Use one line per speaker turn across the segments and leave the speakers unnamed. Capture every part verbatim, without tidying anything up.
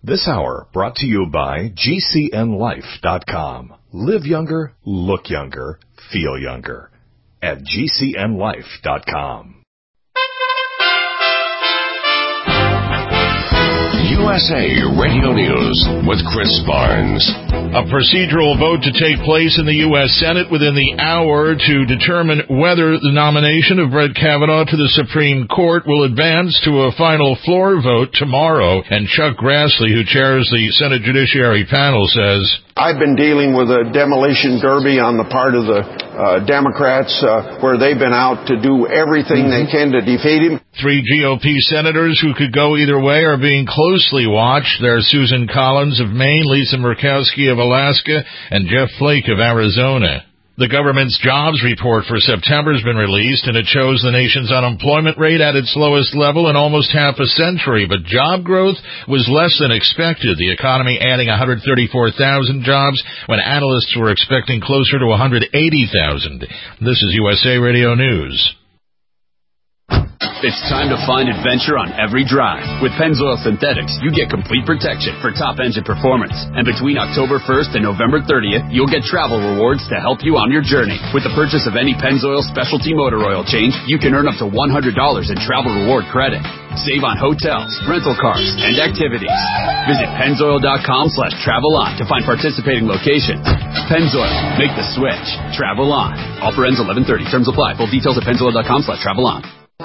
This hour brought to you by G C N life dot com. Live younger, look younger, feel younger at G C N life dot com.
U S A Radio News with Chris Barnes.
A procedural vote to take place in the U S Senate within the hour to determine whether the nomination of Brett Kavanaugh to the Supreme Court will advance to a final floor vote tomorrow. And Chuck Grassley, who chairs the Senate Judiciary Panel, says,
I've been dealing with a demolition derby on the part of the uh, Democrats uh, where they've been out to do everything mm-hmm. they can to defeat him.
Three G O P senators who could go either way are being closely watched. They're Susan Collins of Maine, Lisa Murkowski of Alaska, and Jeff Flake of Arizona. The government's jobs report for September has been released, and it shows the nation's unemployment rate at its lowest level in almost half a century. But job growth was less than expected, the economy adding one hundred thirty-four thousand jobs when analysts were expecting closer to one hundred eighty thousand. This is U S A Radio News.
It's time to find adventure on every drive. With Pennzoil Synthetics, you get complete protection for top engine performance. And between October first and November thirtieth, you'll get travel rewards to help you on your journey. With the purchase of any Pennzoil specialty motor oil change, you can earn up to one hundred dollars in travel reward credit. Save on hotels, rental cars, and activities. Visit Pennzoil.com slash travel on to find participating locations. Pennzoil, make the switch. Travel on. Offer ends eleven thirty. Terms apply. Full details at Pennzoil.com slash travel on.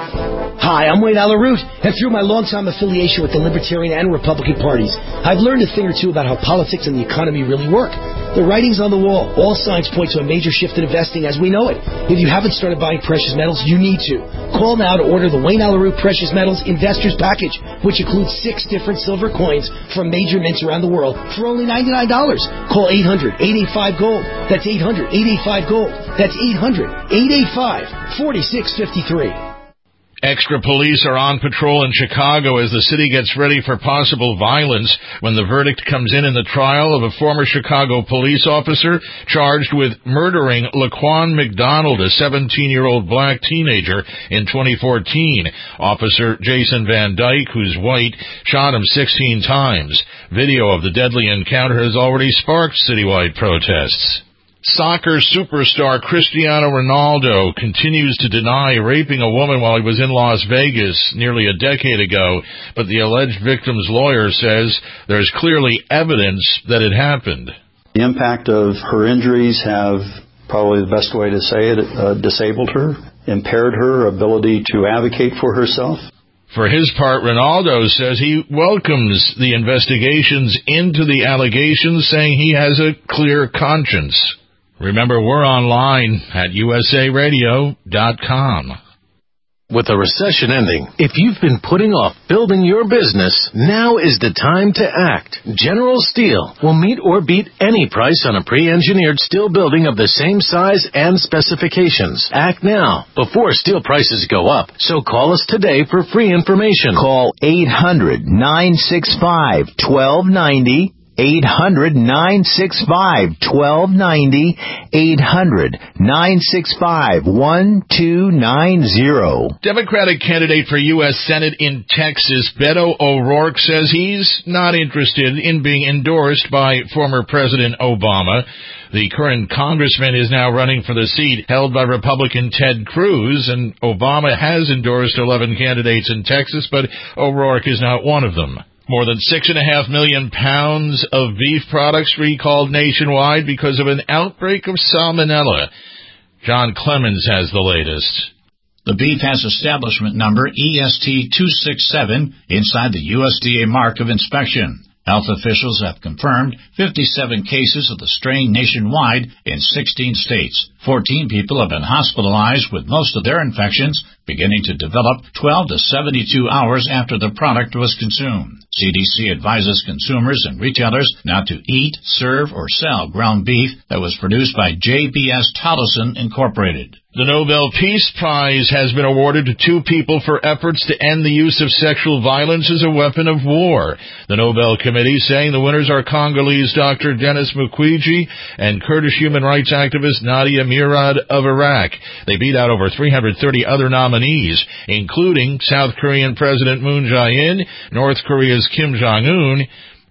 Hi, I'm Wayne Alaroot, and through my longtime affiliation with the Libertarian and Republican parties, I've learned a thing or two about how politics and the economy really work. The writing's on the wall. All signs point to a major shift in investing as we know it. If you haven't started buying precious metals, you need to. Call now to order the Wayne Alaroot Precious Metals Investors Package, which includes six different silver coins from major mints around the world for only ninety-nine dollars. Call eight hundred, eight eight five, GOLD. That's eight hundred, eight eight five, GOLD. That's eight hundred, eight eight five, four six five three.
Extra police are on patrol in Chicago as the city gets ready for possible violence when the verdict comes in in the trial of a former Chicago police officer charged with murdering Laquan McDonald, a seventeen-year-old black teenager, in twenty fourteen. Officer Jason Van Dyke, who's white, shot him sixteen times. Video of the deadly encounter has already sparked citywide protests. Soccer superstar Cristiano Ronaldo continues to deny raping a woman while he was in Las Vegas nearly a decade ago, but the alleged victim's lawyer says there's clearly evidence that it happened.
The impact of her injuries have, probably the best way to say it, uh, disabled her, impaired her ability to advocate for herself.
For his part, Ronaldo says he welcomes the investigations into the allegations, saying he has a clear conscience. Remember, we're online at U S A radio dot com.
With a recession ending, if you've been putting off building your business, now is the time to act. General Steel will meet or beat any price on a pre-engineered steel building of the same size and specifications. Act now, before steel prices go up. So call us today for free information.
Call eight hundred, nine six five, one two nine zero. eight hundred, nine six five, one two nine zero. eight hundred, nine six five, one two nine zero.
Democratic candidate for U S Senate in Texas, Beto O'Rourke, says he's not interested in being endorsed by former President Obama. The current congressman is now running for the seat held by Republican Ted Cruz, and Obama has endorsed eleven candidates in Texas, but O'Rourke is not one of them. More than six and a half million pounds of beef products recalled nationwide because of an outbreak of salmonella. John Clemens has the latest.
The beef has establishment number E S T two six seven inside the U S D A mark of inspection. Health officials have confirmed fifty-seven cases of the strain nationwide in sixteen states. fourteen people have been hospitalized, with most of their infections beginning to develop twelve to seventy-two hours after the product was consumed. C D C advises consumers and retailers not to eat, serve, or sell ground beef that was produced by J B S Tolleson Incorporated.
The Nobel Peace Prize has been awarded to two people for efforts to end the use of sexual violence as a weapon of war. The Nobel Committee saying the winners are Congolese Doctor Denis Mukwege and Kurdish human rights activist Nadia Murad of Iraq. They beat out over three hundred thirty other nominees, including South Korean President Moon Jae-in, North Korea's Kim Jong-un,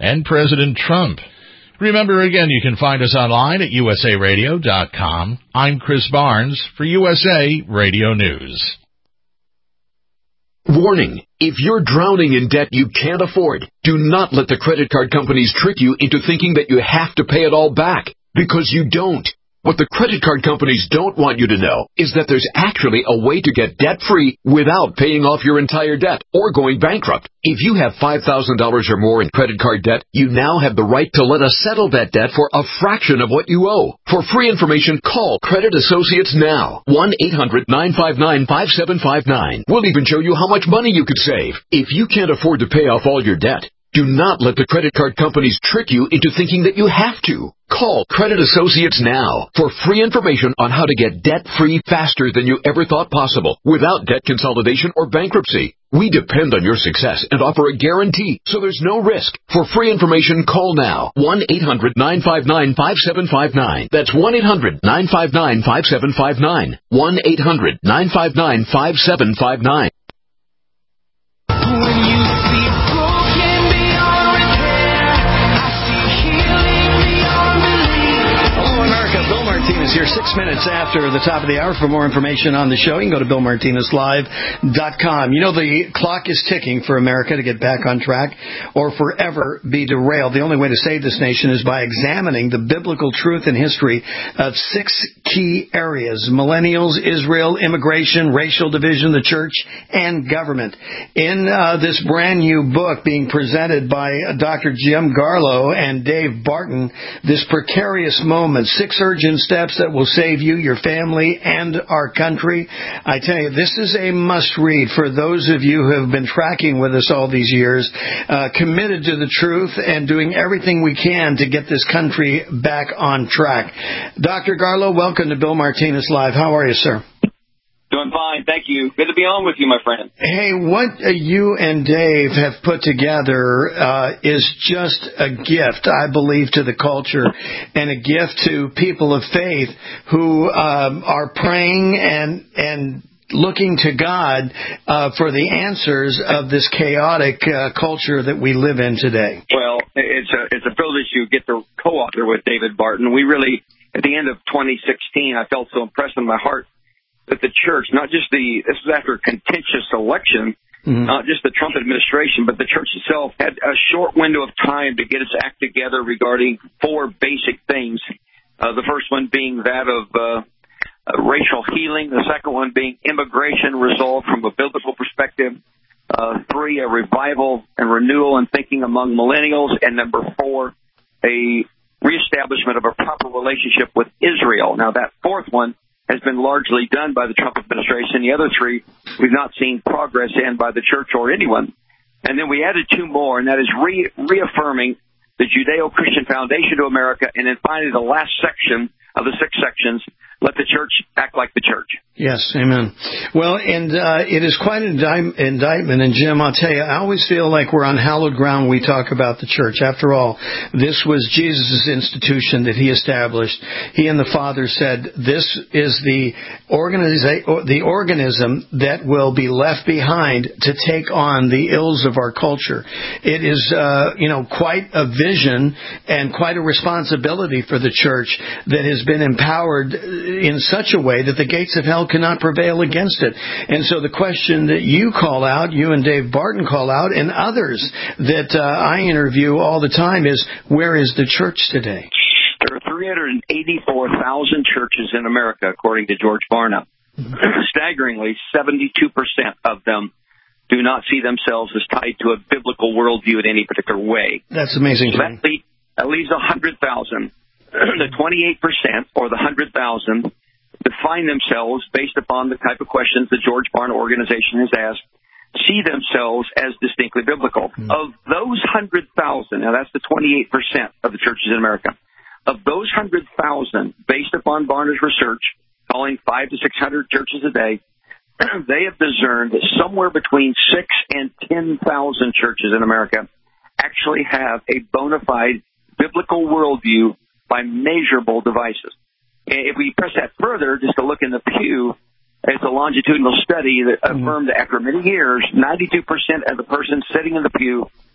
and President Trump. Remember, again, you can find us online at U S A radio dot com. I'm Chris Barnes for U S A Radio News.
Warning, if you're drowning in debt you can't afford, do not let the credit card companies trick you into thinking that you have to pay it all back, because you don't. What the credit card companies don't want you to know is that there's actually a way to get debt-free without paying off your entire debt or going bankrupt. If you have five thousand dollars or more in credit card debt, you now have the right to let us settle that debt for a fraction of what you owe. For free information, call Credit Associates now. one eight hundred nine five nine five seven five nine. We'll even show you how much money you could save. If you can't afford to pay off all your debt, do not let the credit card companies trick you into thinking that you have to. Call Credit Associates now for free information on how to get debt-free faster than you ever thought possible without debt consolidation or bankruptcy. We depend on your success and offer a guarantee, so there's no risk. For free information, call now. one eight hundred nine five nine five seven five nine. That's one eight hundred nine five nine five seven five nine. one eight hundred nine five nine five seven five nine.
Martinez here, six minutes after the top of the hour. For more information on the show, you can go to Bill Martinez Live dot com. You know, the clock is ticking for America to get back on track or forever be derailed. The only way to save this nation is by examining the biblical truth and history of six key areas: millennials, Israel, immigration, racial division, the church, and government. In uh, this brand new book being presented by Doctor Jim Garlow and Dave Barton, This Precarious Moment, Six Urgent Steps that will save you, your family, and our country. I tell you, this is a must-read for those of you who have been tracking with us all these years, uh, committed to the truth and doing everything we can to get this country back on track. Doctor Garlow, welcome to Bill Martinez Live. How are you, sir?
Doing fine. Thank you. Good to be on with you, my friend.
Hey, what uh, you and Dave have put together uh, is just a gift, I believe, to the culture and a gift to people of faith who um, are praying and and looking to God uh, for the answers of this chaotic uh, culture that we live in today.
Well, it's a, it's a privilege to get to co-author with David Barton. We really, at the end of twenty sixteen, I felt so impressed in my heart that the church, not just the, this was after a contentious election, mm-hmm. not just the Trump administration, but the church itself had a short window of time to get its act together regarding four basic things. Uh, the first one being that of uh, uh, racial healing. The second one being immigration resolved from a biblical perspective. Uh, three, a revival and renewal and thinking among millennials. And number four, a reestablishment of a proper relationship with Israel. Now, that fourth one has been largely done by the Trump administration. The other three we've not seen progress in by the church or anyone. And then we added two more, and that is re- reaffirming the Judeo-Christian foundation to America, and then finally the last section of the six sections, let the church act like the church.
Yes, amen. Well, and uh, it is quite an indict- indictment. And, Jim, I'll tell you, I always feel like we're on hallowed ground when we talk about the church. After all, this was Jesus' institution that he established. He and the Father said, this is the, organiza- the organism that will be left behind to take on the ills of our culture. It is, uh, you know, quite a vision and quite a responsibility for the church that has been empowered in such a way that the gates of hell cannot prevail against it. And so the question that you call out, you and Dave Barton call out, and others that uh, I interview all the time is, where is the church today?
There are three hundred eighty-four thousand churches in America, according to George Barna. Mm-hmm. Staggeringly, seventy-two percent of them do not see themselves as tied to a biblical worldview in any particular way.
That's amazing.
So that, leaves, that leaves one hundred thousand. The twenty-eight percent, or the one hundred thousand, define themselves based upon the type of questions the George Barna organization has asked, see themselves as distinctly biblical. Mm. Of those one hundred thousand, now that's the twenty-eight percent of the churches in America, of those one hundred thousand, based upon Barna's research, calling five to six hundred churches a day, they have discerned that somewhere between six and ten thousand churches in America actually have a bona fide biblical worldview by measurable devices. If we press that further, just to look in the Pew, it's a longitudinal study that affirmed that after many years, ninety-two percent of the persons sitting in the pew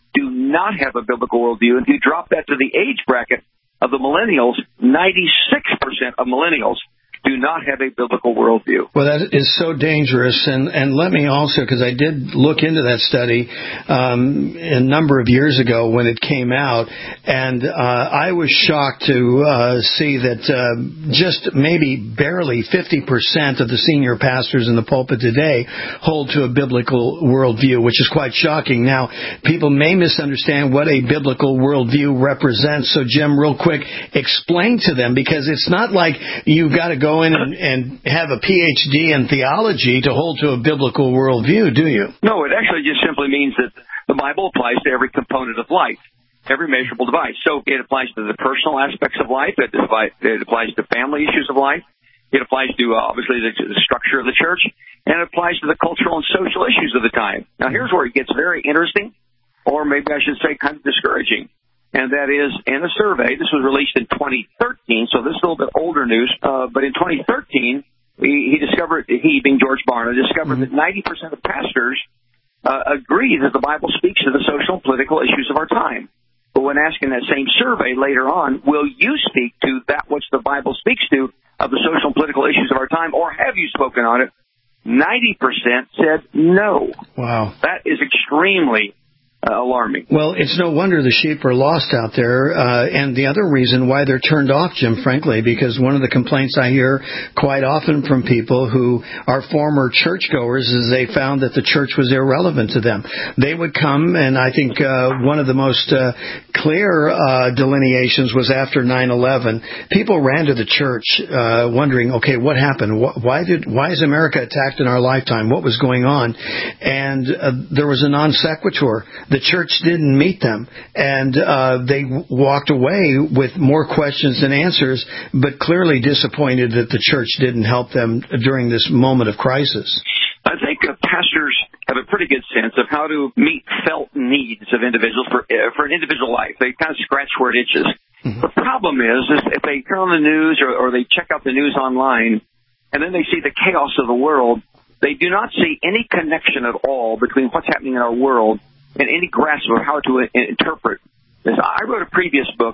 do not have a biblical worldview. And if you drop that to the age bracket of the millennials, ninety-six percent of millennials do not have a biblical worldview.
Well, that is so dangerous. And, and let me also, because I did look into that study um, a number of years ago when it came out, and uh, I was shocked to uh, see that uh, just maybe barely fifty percent of the senior pastors in the pulpit today hold to a biblical worldview, which is quite shocking. Now, people may misunderstand what a biblical worldview represents. So, Jim, real quick, explain to them, because it's not like you've got to go in and, and have a P H D in theology to hold to a biblical worldview, do you?
No, it actually just simply means that the Bible applies to every component of life, every measurable device. So it applies to the personal aspects of life. It applies to family issues of life. It applies to, uh, obviously, the, the structure of the church. And it applies to the cultural and social issues of the time. Now, here's where it gets very interesting, or maybe I should say kind of discouraging. And that is, in a survey, this was released in twenty thirteen, so this is a little bit older news, uh, but in twenty thirteen, he, he discovered, he being George Barna, discovered mm-hmm. that ninety percent of pastors uh, agree that the Bible speaks to the social and political issues of our time. But when asking that same survey later on, will you speak to that which the Bible speaks to of the social and political issues of our time, or have you spoken on it? ninety percent said no.
Wow.
That is extremely Uh, alarming.
Well, it's no wonder the sheep are lost out there. Uh, and the other reason why they're turned off, Jim, frankly, because one of the complaints I hear quite often from people who are former churchgoers is they found that the church was irrelevant to them. They would come, and I think uh, one of the most uh, clear uh, delineations was after nine eleven. People ran to the church uh, wondering, okay, what happened? Why did why is America attacked in our lifetime? What was going on? And uh, there was a non sequitur. The church didn't meet them, and uh, they walked away with more questions than answers, but clearly disappointed that the church didn't help them during this moment of crisis.
I think uh, pastors have a pretty good sense of how to meet felt needs of individuals for uh, for an individual life. They kind of scratch where it itches. Mm-hmm. The problem is, is if they turn on the news or, or they check out the news online, and then they see the chaos of the world, they do not see any connection at all between what's happening in our world and any grasp of how to interpret this. I wrote a previous book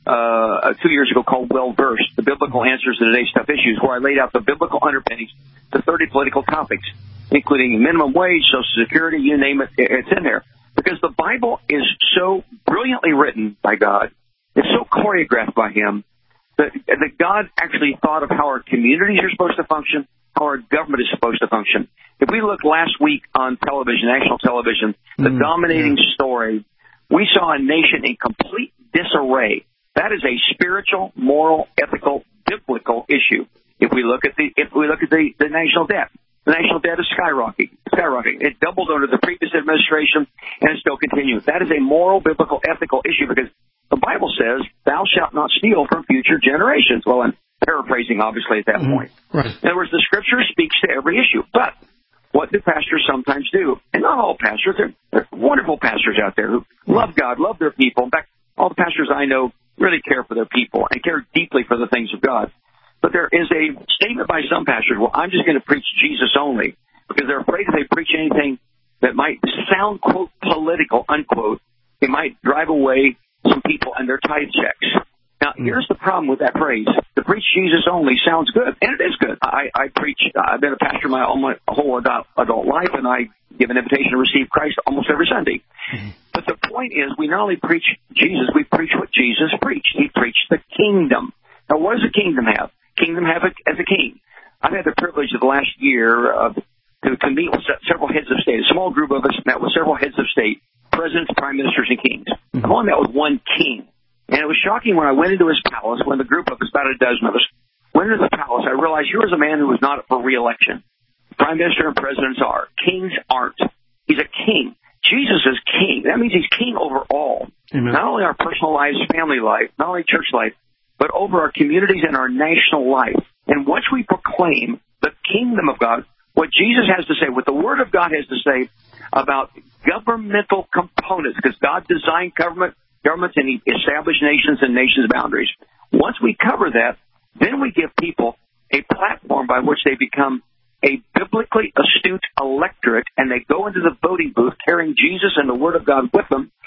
uh, two years ago called Well Versed, The Biblical Answers to Today's Tough Issues, where I laid out the biblical underpinnings to thirty political topics, including minimum wage, Social Security, you name it, it's in there. Because the Bible is so brilliantly written by God, it's so choreographed by Him, that, that God actually thought of how our communities are supposed to function, how our government is supposed to function. If we look last week on television, national television, the mm, dominating yeah. story, we saw a nation in complete disarray. That is a spiritual, moral, ethical, biblical issue. If we look at the if we look at the, the national debt, the national debt is skyrocketing. Skyrocketing. It doubled under the previous administration, and it still continues. That is a moral, biblical, ethical issue because the Bible says, "Thou shalt not steal from future generations." Well, I'm paraphrasing, obviously, at that mm-hmm. point.
Right.
In other words, the Scripture speaks to every issue, but what do pastors sometimes do? And not all pastors. There are wonderful pastors out there who love God, love their people. In fact, all the pastors I know really care for their people and care deeply for the things of God. But there is a statement by some pastors, well, I'm just going to preach Jesus only, because they're afraid if they preach anything that might sound, quote, political, unquote, it might drive away some people and their tithe checks. Now, here's the problem with that phrase. To preach Jesus only sounds good, and it is good. I, I preach, I've been a pastor my, all my whole adult, adult life, and I give an invitation to receive Christ almost every Sunday. Mm-hmm. But the point is, we not only preach Jesus, we preach what Jesus preached. He preached the kingdom. Now, what does the kingdom have? Kingdom have a, as a king. I've had the privilege of the last year uh, to, to meet with several heads of state. A small group of us met with several heads of state, presidents, prime ministers, and kings. Mm-hmm. I only met with one king. And it was shocking when I went into his palace, when the group of us, about a dozen of us, went into the palace, I realized here was a man who was not up for re-election. Prime minister and presidents are. Kings aren't. He's a king. Jesus is king. That means he's king over all. Amen. Not only our personal lives, family life, not only church life, but over our communities and our national life. And once we proclaim the kingdom of God, what Jesus has to say, what the Word of God has to say about governmental components, because God designed government, governments and He established nations and nations' boundaries. Once we cover that, then we give people a platform by which they become a biblically astute electorate, and they go into the voting booth carrying Jesus and the Word of God with them,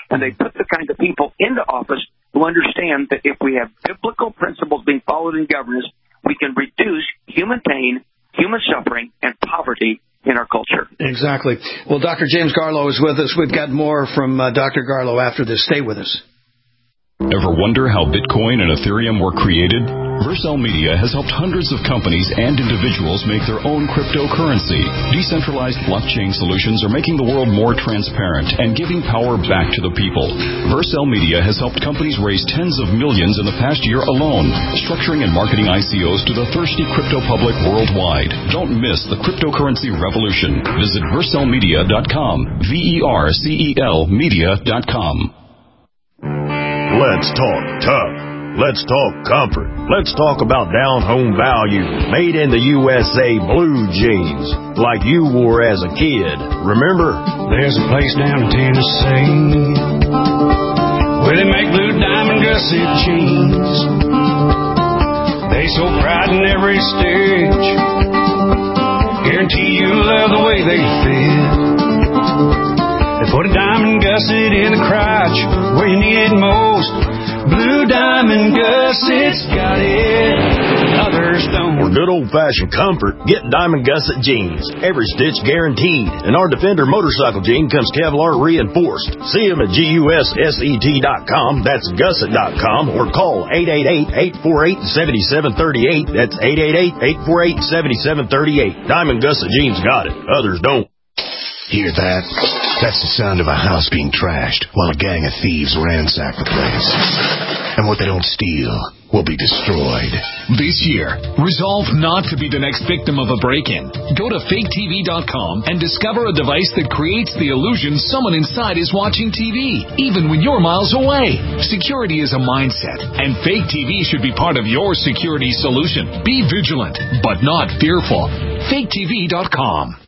And they put the kind of people into office who understand that if we have biblical principles being followed in governance, we can reduce human pain, human suffering, and poverty in our culture.
Exactly. Well, Doctor James Garlow is with us. We've got more from uh, Doctor Garlow after this. Stay with us.
Ever wonder how Bitcoin and Ethereum were created? Vercel Media has helped hundreds of companies and individuals make their own cryptocurrency. Decentralized blockchain solutions are making the world more transparent and giving power back to the people. Vercel Media has helped companies raise tens of millions in the past year alone, structuring and marketing I C Os to the thirsty crypto public worldwide. Don't miss the cryptocurrency revolution. Visit vercel media dot com. V E R C E L media dot com.
Let's talk tough. Let's talk comfort. Let's talk about down-home value. Made in the U S A blue jeans, like you wore as a kid. Remember?
There's a place down in Tennessee where they make blue diamond gusset jeans. They so pride in every stitch. Guarantee you love the way they fit. They put a diamond gusset in the crotch where you need it most. Blue Diamond Gussets got it, others don't.
For good old-fashioned comfort, get Diamond Gusset jeans. Every stitch guaranteed. And our Defender motorcycle jean comes Kevlar reinforced. See them at G U S S E T dot com. That's gusset dot com. Or call eight eight eight, eight four eight, seven seven three eight. That's eight eight eight, eight four eight, seven seven three eight. Diamond Gusset jeans got it, others don't.
Hear that? That's the sound of a house being trashed while a gang of thieves ransack the place. And what they don't steal will be destroyed.
This year, resolve not to be the next victim of a break-in. Go to fake T V dot com and discover a device that creates the illusion someone inside is watching T V, even when you're miles away. Security is a mindset, and Fake T V should be part of your security solution. Be vigilant, but not fearful. fake T V dot com.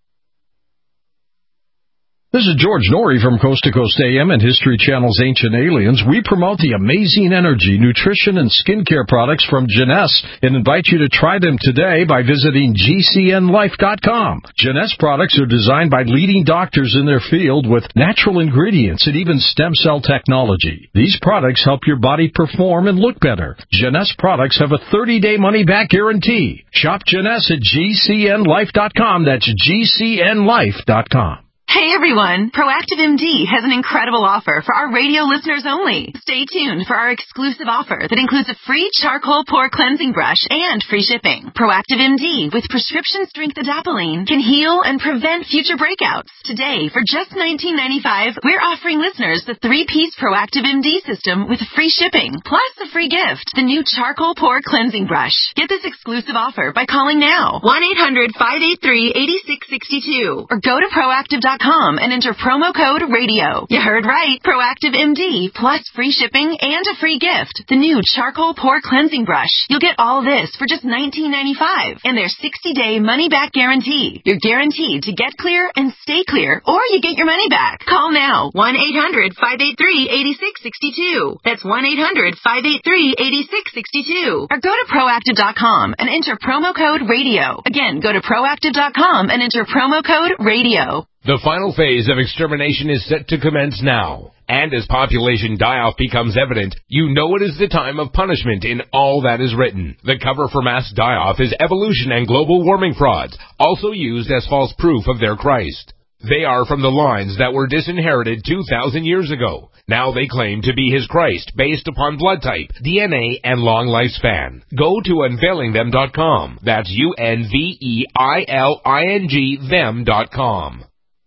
This is George Norrie from Coast to Coast A M and History Channel's Ancient Aliens. We promote the amazing energy, nutrition, and skincare products from Jeunesse and invite you to try them today by visiting G C N life dot com. Jeunesse products are designed by leading doctors in their field with natural ingredients and even stem cell technology. These products help your body perform and look better. Jeunesse products have a thirty-day money-back guarantee. Shop Jeunesse at G C N life dot com. That's G C N life dot com.
Hey everyone, Proactive M D has an incredible offer for our radio listeners only. Stay tuned for our exclusive offer that includes a free charcoal pore cleansing brush and free shipping. Proactive M D with prescription strength adapalene can heal and prevent future breakouts. Today, for just nineteen ninety-five dollars, we're offering listeners the three-piece Proactive M D system with free shipping, plus a free gift, the new charcoal pore cleansing brush. Get this exclusive offer by calling now, one eight hundred, five eight three, eight six six two, or go to proactive dot com and enter promo code radio. You heard right. Proactive M D plus free shipping and a free gift. The new charcoal pore cleansing brush. You'll get all this for just nineteen ninety-five dollars and their sixty-day money-back guarantee. You're guaranteed to get clear and stay clear, or you get your money back. Call now. one eight hundred, five eight three, eight six six two. That's one eight hundred, five eight three, eight six six two. Or go to proactive dot com and enter promo code radio. Again, go to proactive dot com and enter promo code radio.
The final phase of extermination is set to commence now. And as population die-off becomes evident, you know it is the time of punishment in all that is written. The cover for mass die-off is evolution and global warming frauds, also used as false proof of their Christ. They are from the lines that were disinherited two thousand years ago. Now they claim to be his Christ based upon blood type, D N A, and long lifespan. Go to unveiling them dot com. That's U N V E I L I N G them dot com.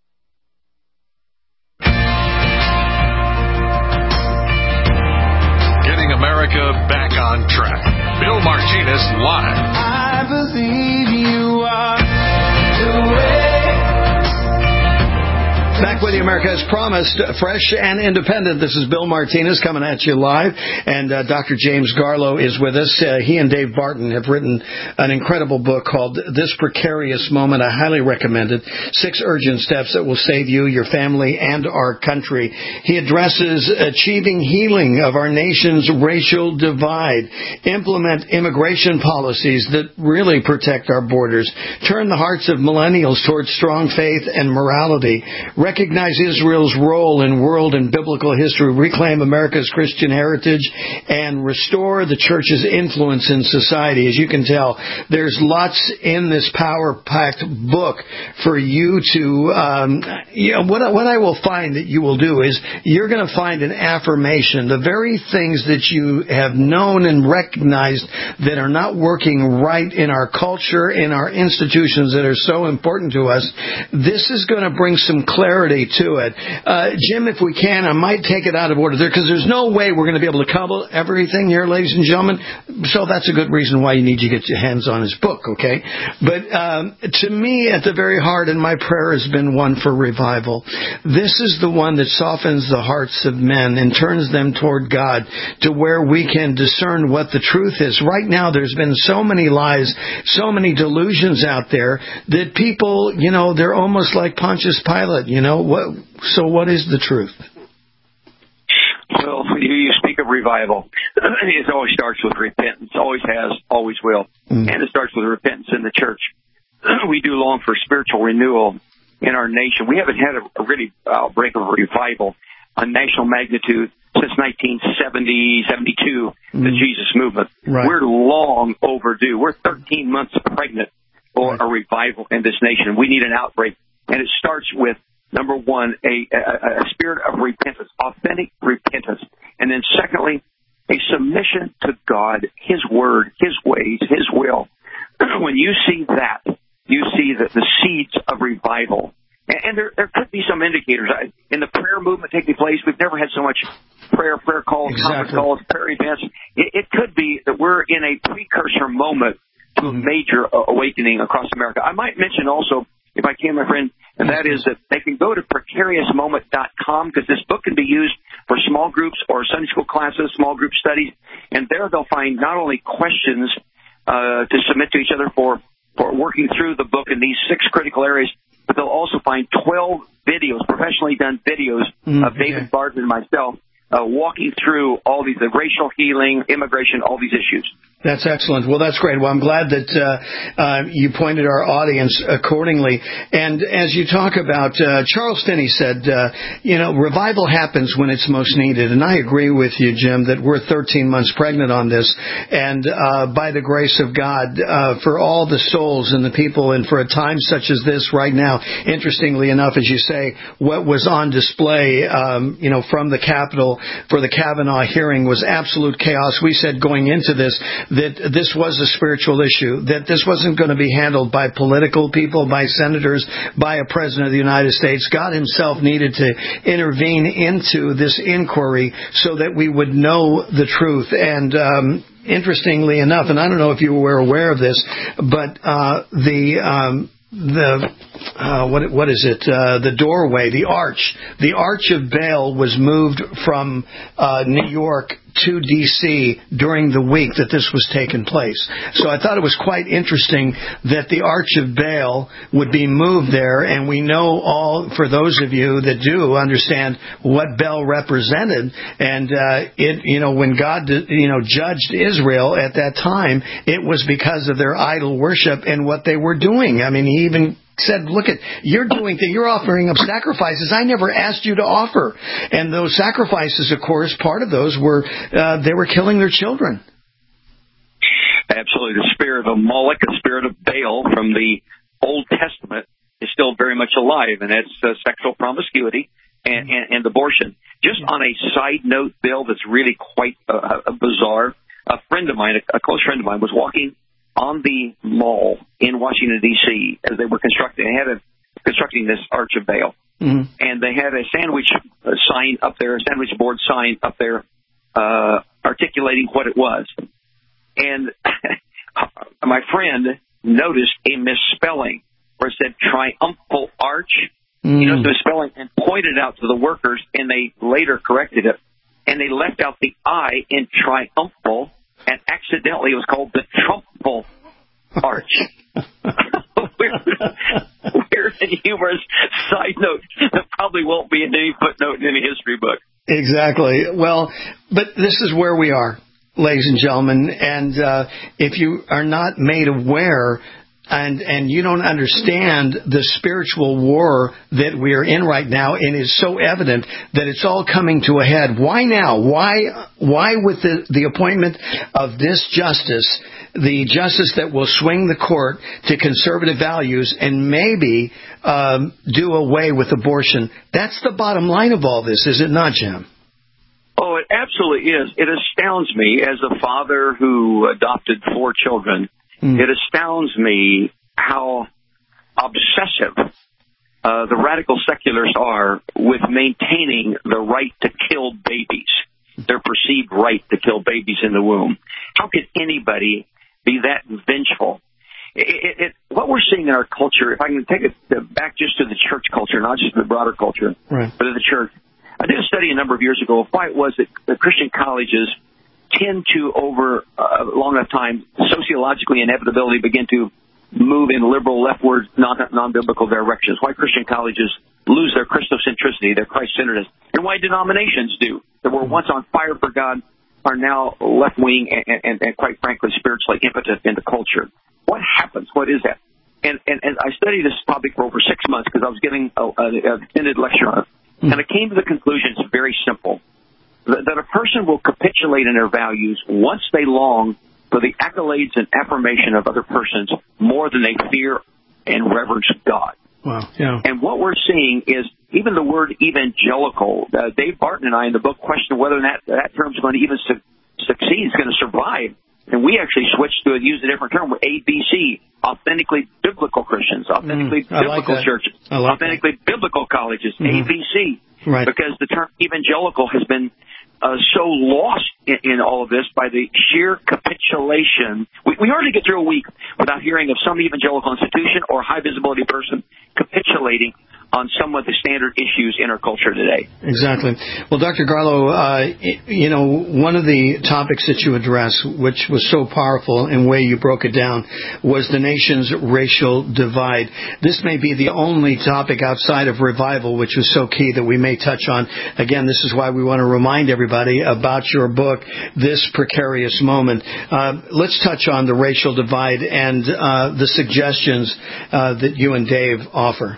America back on track. Bill Martinez live.
I believe you are the way.
Back with you, America, as promised, fresh and independent. This is Bill Martinez coming at you live, and uh, Doctor James Garlow is with us. Uh, he and Dave Barton have written an incredible book called This Precarious Moment. I highly recommend it. Six urgent steps that will save you, your family, and our country. He addresses achieving healing of our nation's racial divide, implement immigration policies that really protect our borders, turn the hearts of millennials towards strong faith and morality, recognize Israel's role in world and biblical history, reclaim America's Christian heritage, and restore the church's influence in society. As you can tell, there's lots in this power-packed book for you to, um, you know, what, what I will find that you will do is you're going to find an affirmation, the very things that you have known and recognized that are not working right in our culture, in our institutions that are so important to us. This is going to bring some clarity to it. Uh, Jim, if we can, I might take it out of order there because there's no way we're going to be able to cover everything here, ladies and gentlemen. So that's a good reason why you need to get your hands on his book, okay? But um, to me, at the very heart, and my prayer has been one for revival. This is the one that softens the hearts of men and turns them toward God to where we can discern what the truth is. Right now, there's been so many lies, so many delusions out there that people, you know, they're almost like Pontius Pilate, you know. What? So what is the truth?
Well, you, you speak of revival. It always starts with repentance, always has, always will. Mm. And it starts with repentance in the church. We do long for spiritual renewal in our nation. We haven't had a, a really outbreak of revival on national magnitude since nineteen seventy, seventy-two, mm. the Jesus movement. Right. We're long overdue. We're thirteen months pregnant for right. a revival in this nation. We need an outbreak. And it starts with, number one, a, a, a spirit of repentance, authentic repentance. And then secondly, a submission to God, His Word, His ways, His will. When you see that, you see that the seeds of revival. And, and there, there could be some indicators. I, in the prayer movement taking place, we've never had so much prayer, prayer calls, exactly. conference calls, prayer events. It, it could be that we're in a precursor moment to a major uh, awakening across America. I might mention also, if I can, my friend, and that is that they can go to precarious moment dot com because this book can be used for small groups or Sunday school classes, small group studies, and there they'll find not only questions uh, to submit to each other for, for working through the book in these six critical areas, but they'll also find twelve videos, professionally done videos mm, of David okay. Barton and myself uh, walking through all these, the racial healing, immigration, all these issues.
That's excellent. Well, that's great. Well, I'm glad that uh, uh, you pointed our audience accordingly. And as you talk about, uh, Charles Finney said, uh, you know, revival happens when it's most needed. And I agree with you, Jim, that we're thirteen months pregnant on this. And uh, by the grace of God, uh, for all the souls and the people, and for a time such as this right now, interestingly enough, as you say, what was on display, um, you know, from the Capitol for the Kavanaugh hearing was absolute chaos. We said going into this that this was a spiritual issue, that this wasn't going to be handled by political people, by senators, by a president of the United States. God himself needed to intervene into this inquiry so that we would know the truth. And um, interestingly enough, and I don't know if you were aware of this, but uh, the... Um, The uh, what what is it? Uh, the doorway, the arch, the Arch of Baal was moved from uh, New York to D C during the week that this was taking place. So I thought it was quite interesting that the Arch of Baal would be moved there, and we know all, for those of you that do understand what Baal represented, and uh, it, you know, when God, you know, judged Israel at that time, it was because of their idol worship and what they were doing. I mean, he even said, look at, you're doing things, you're offering up sacrifices I never asked you to offer. And those sacrifices, of course, part of those were, uh, they were killing their children.
Absolutely. The spirit of Moloch, the spirit of Baal from the Old Testament is still very much alive, and that's uh, sexual promiscuity and, and, and abortion. Just on a side note, Bill, that's really quite uh, bizarre, a friend of mine, a, a close friend of mine, was walking on the mall in Washington, D C, as they were constructing, they had a, constructing this Arch of Baal. Mm-hmm. And they had a sandwich uh, sign up there, a sandwich board sign up there, uh, articulating what it was. And my friend noticed a misspelling where it said triumphal arch. Mm-hmm. You know, the misspelling, and pointed out to the workers, and they later corrected it. And they left out the I in triumphal, and accidentally it was called the Trumpful Arch. weird, weird and humorous side note that probably won't be in any footnote in any history book.
Exactly. Well, but this is where we are, ladies and gentlemen. And uh, if you are not made aware and and you don't understand the spiritual war that we are in right now, and it's so evident that it's all coming to a head. Why now? Why why with the, the appointment of this justice, the justice that will swing the court to conservative values and maybe um, do away with abortion? That's the bottom line of all this, is it not, Jim?
Oh, it absolutely is. It astounds me as a father who adopted four children. Mm. It astounds me how obsessive uh, the radical seculars are with maintaining the right to kill babies, their perceived right to kill babies in the womb. How could anybody be that vengeful? It, it, it, what we're seeing in our culture, if I can take it back just to the church culture, not just the broader culture,
right.
but of the church. I did a study a number of years ago of why it was that the Christian colleges tend to, over a long enough time, sociologically inevitability begin to move in liberal, leftward, non- non-biblical directions. Why Christian colleges lose their Christocentricity, their Christ-centeredness, and why denominations do, that were once on fire for God, are now left-wing and, and, and quite frankly, spiritually impotent in the culture. What happens? What is that? And, and, and I studied this topic for over six months because I was giving an extended lecture on it. And I came to the conclusion, it's very simple, that, that a person will capitulate in their values once they long for the accolades and affirmation of other persons more than they fear and reverence God.
Wow. Yeah.
And what we're seeing is even the word evangelical. Uh, Dave Barton and I in the book questioned whether that, that term is going to even su- succeed, it's going to survive. And we actually switched to use a different term, A B C, authentically biblical Christians, authentically
mm,
biblical
like
churches,
like
authentically
that.
biblical colleges, mm-hmm. A B C.
Right.
Because the term evangelical has been uh, so lost in, in all of this by the sheer capitulation. We, we hardly get through a week without hearing of some evangelical institution or high visibility person capitulating on some of the standard issues in our culture today.
Exactly. Well, Doctor Garlow, uh, you know, one of the topics that you addressed, which was so powerful in the way you broke it down, was the nation's racial divide. This may be the only topic outside of revival, which was so key, that we may touch on. Again, this is why we want to remind everybody about your book, This Precarious Moment. Uh, let's touch on the racial divide and uh, the suggestions uh, that you and Dave offer.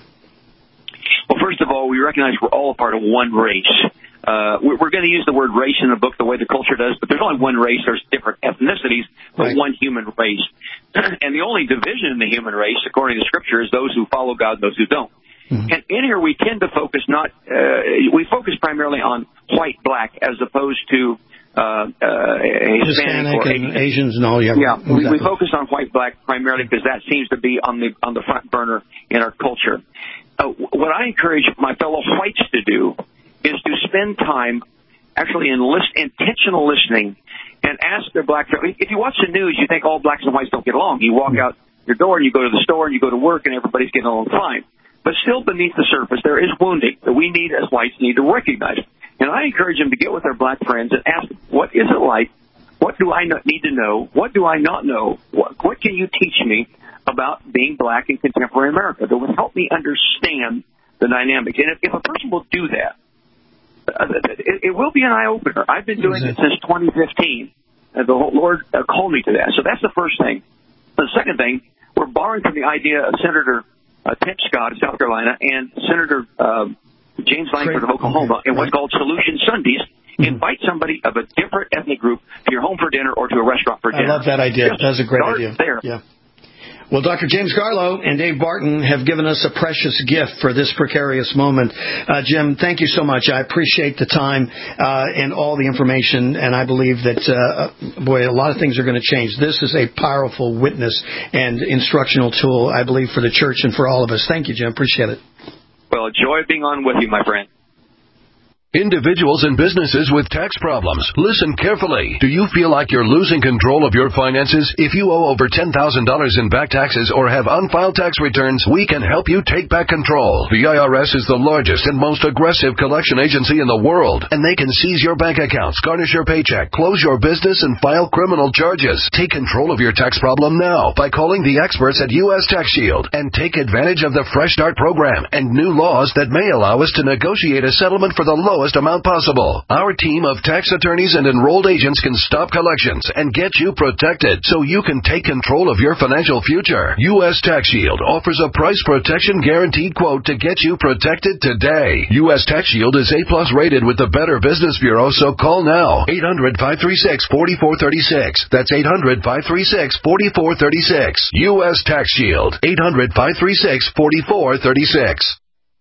Well, first of all, we recognize we're all a part of one race. Uh, we're, we're going to use the word race in the book the way the culture does, but there's only one race. There's different ethnicities, but right. one human race. And the only division in the human race, according to Scripture, is those who follow God and those who don't. Mm-hmm. And in here, we tend to focus not, uh, we focus primarily on white, black, as opposed to uh, uh, Hispanic or
and Asians and all. Yeah,
yeah
exactly.
we, we focus on white, black primarily because that seems to be on the on the front burner in our culture. Uh, what I encourage my fellow whites to do is to spend time actually in list, intentional listening and ask their black friends. If you watch the news, you think all blacks and whites don't get along. You walk out your door and you go to the store and you go to work and everybody's getting along fine. But still beneath the surface, there is wounding that we need as whites need to recognize. And I encourage them to get with their black friends and ask, what is it like? What do I need to know? What do I not know? What, what can you teach me about being black in contemporary America that would help me understand the dynamics? And if, if a person will do that, uh, it, it will be an eye-opener. I've been doing it since twenty fifteen. And the Lord uh, called me to that. So that's the first thing. The second thing, we're borrowing from the idea of Senator uh, Tim Scott of South Carolina and Senator uh, James Lankford of Oklahoma in what's called Solution Sundays. Invite somebody of a different ethnic group to your home for dinner or to a restaurant for dinner.
I love that idea.
Just
That's a great
start
idea.
There.
Yeah. Well, Doctor James Garlow and Dave Barton have given us a precious gift for this precarious moment. Uh, Jim, thank you so much. I appreciate the time uh, and all the information, and I believe that, uh, boy, a lot of things are going to change. This is a powerful witness and instructional tool, I believe, for the church and for all of us. Thank you, Jim. Appreciate it.
Well, a joy being on with you, my friend.
Individuals and businesses with tax problems, listen carefully. Do you feel like you're losing control of your finances? If you owe over ten thousand dollars in back taxes or have unfiled tax returns, we can help you take back control. The I R S is the largest and most aggressive collection agency in the world, and they can seize your bank accounts, garnish your paycheck, close your business, and file criminal charges. Take control of your tax problem now by calling the experts at U S Tax Shield and take advantage of the Fresh Start program and new laws that may allow us to negotiate a settlement for the lowest
lowest amount possible. Our team of tax attorneys and enrolled agents can stop collections and get you protected so you can take control of your financial future. U S Tax Shield offers a price protection guaranteed quote to get you protected today. U S Tax Shield is A plus rated with the Better Business Bureau, so call now. eight hundred, five three six, four four three six. That's eight hundred, five three six, four four three six. U S Tax Shield. eight hundred, five three six, four four three six.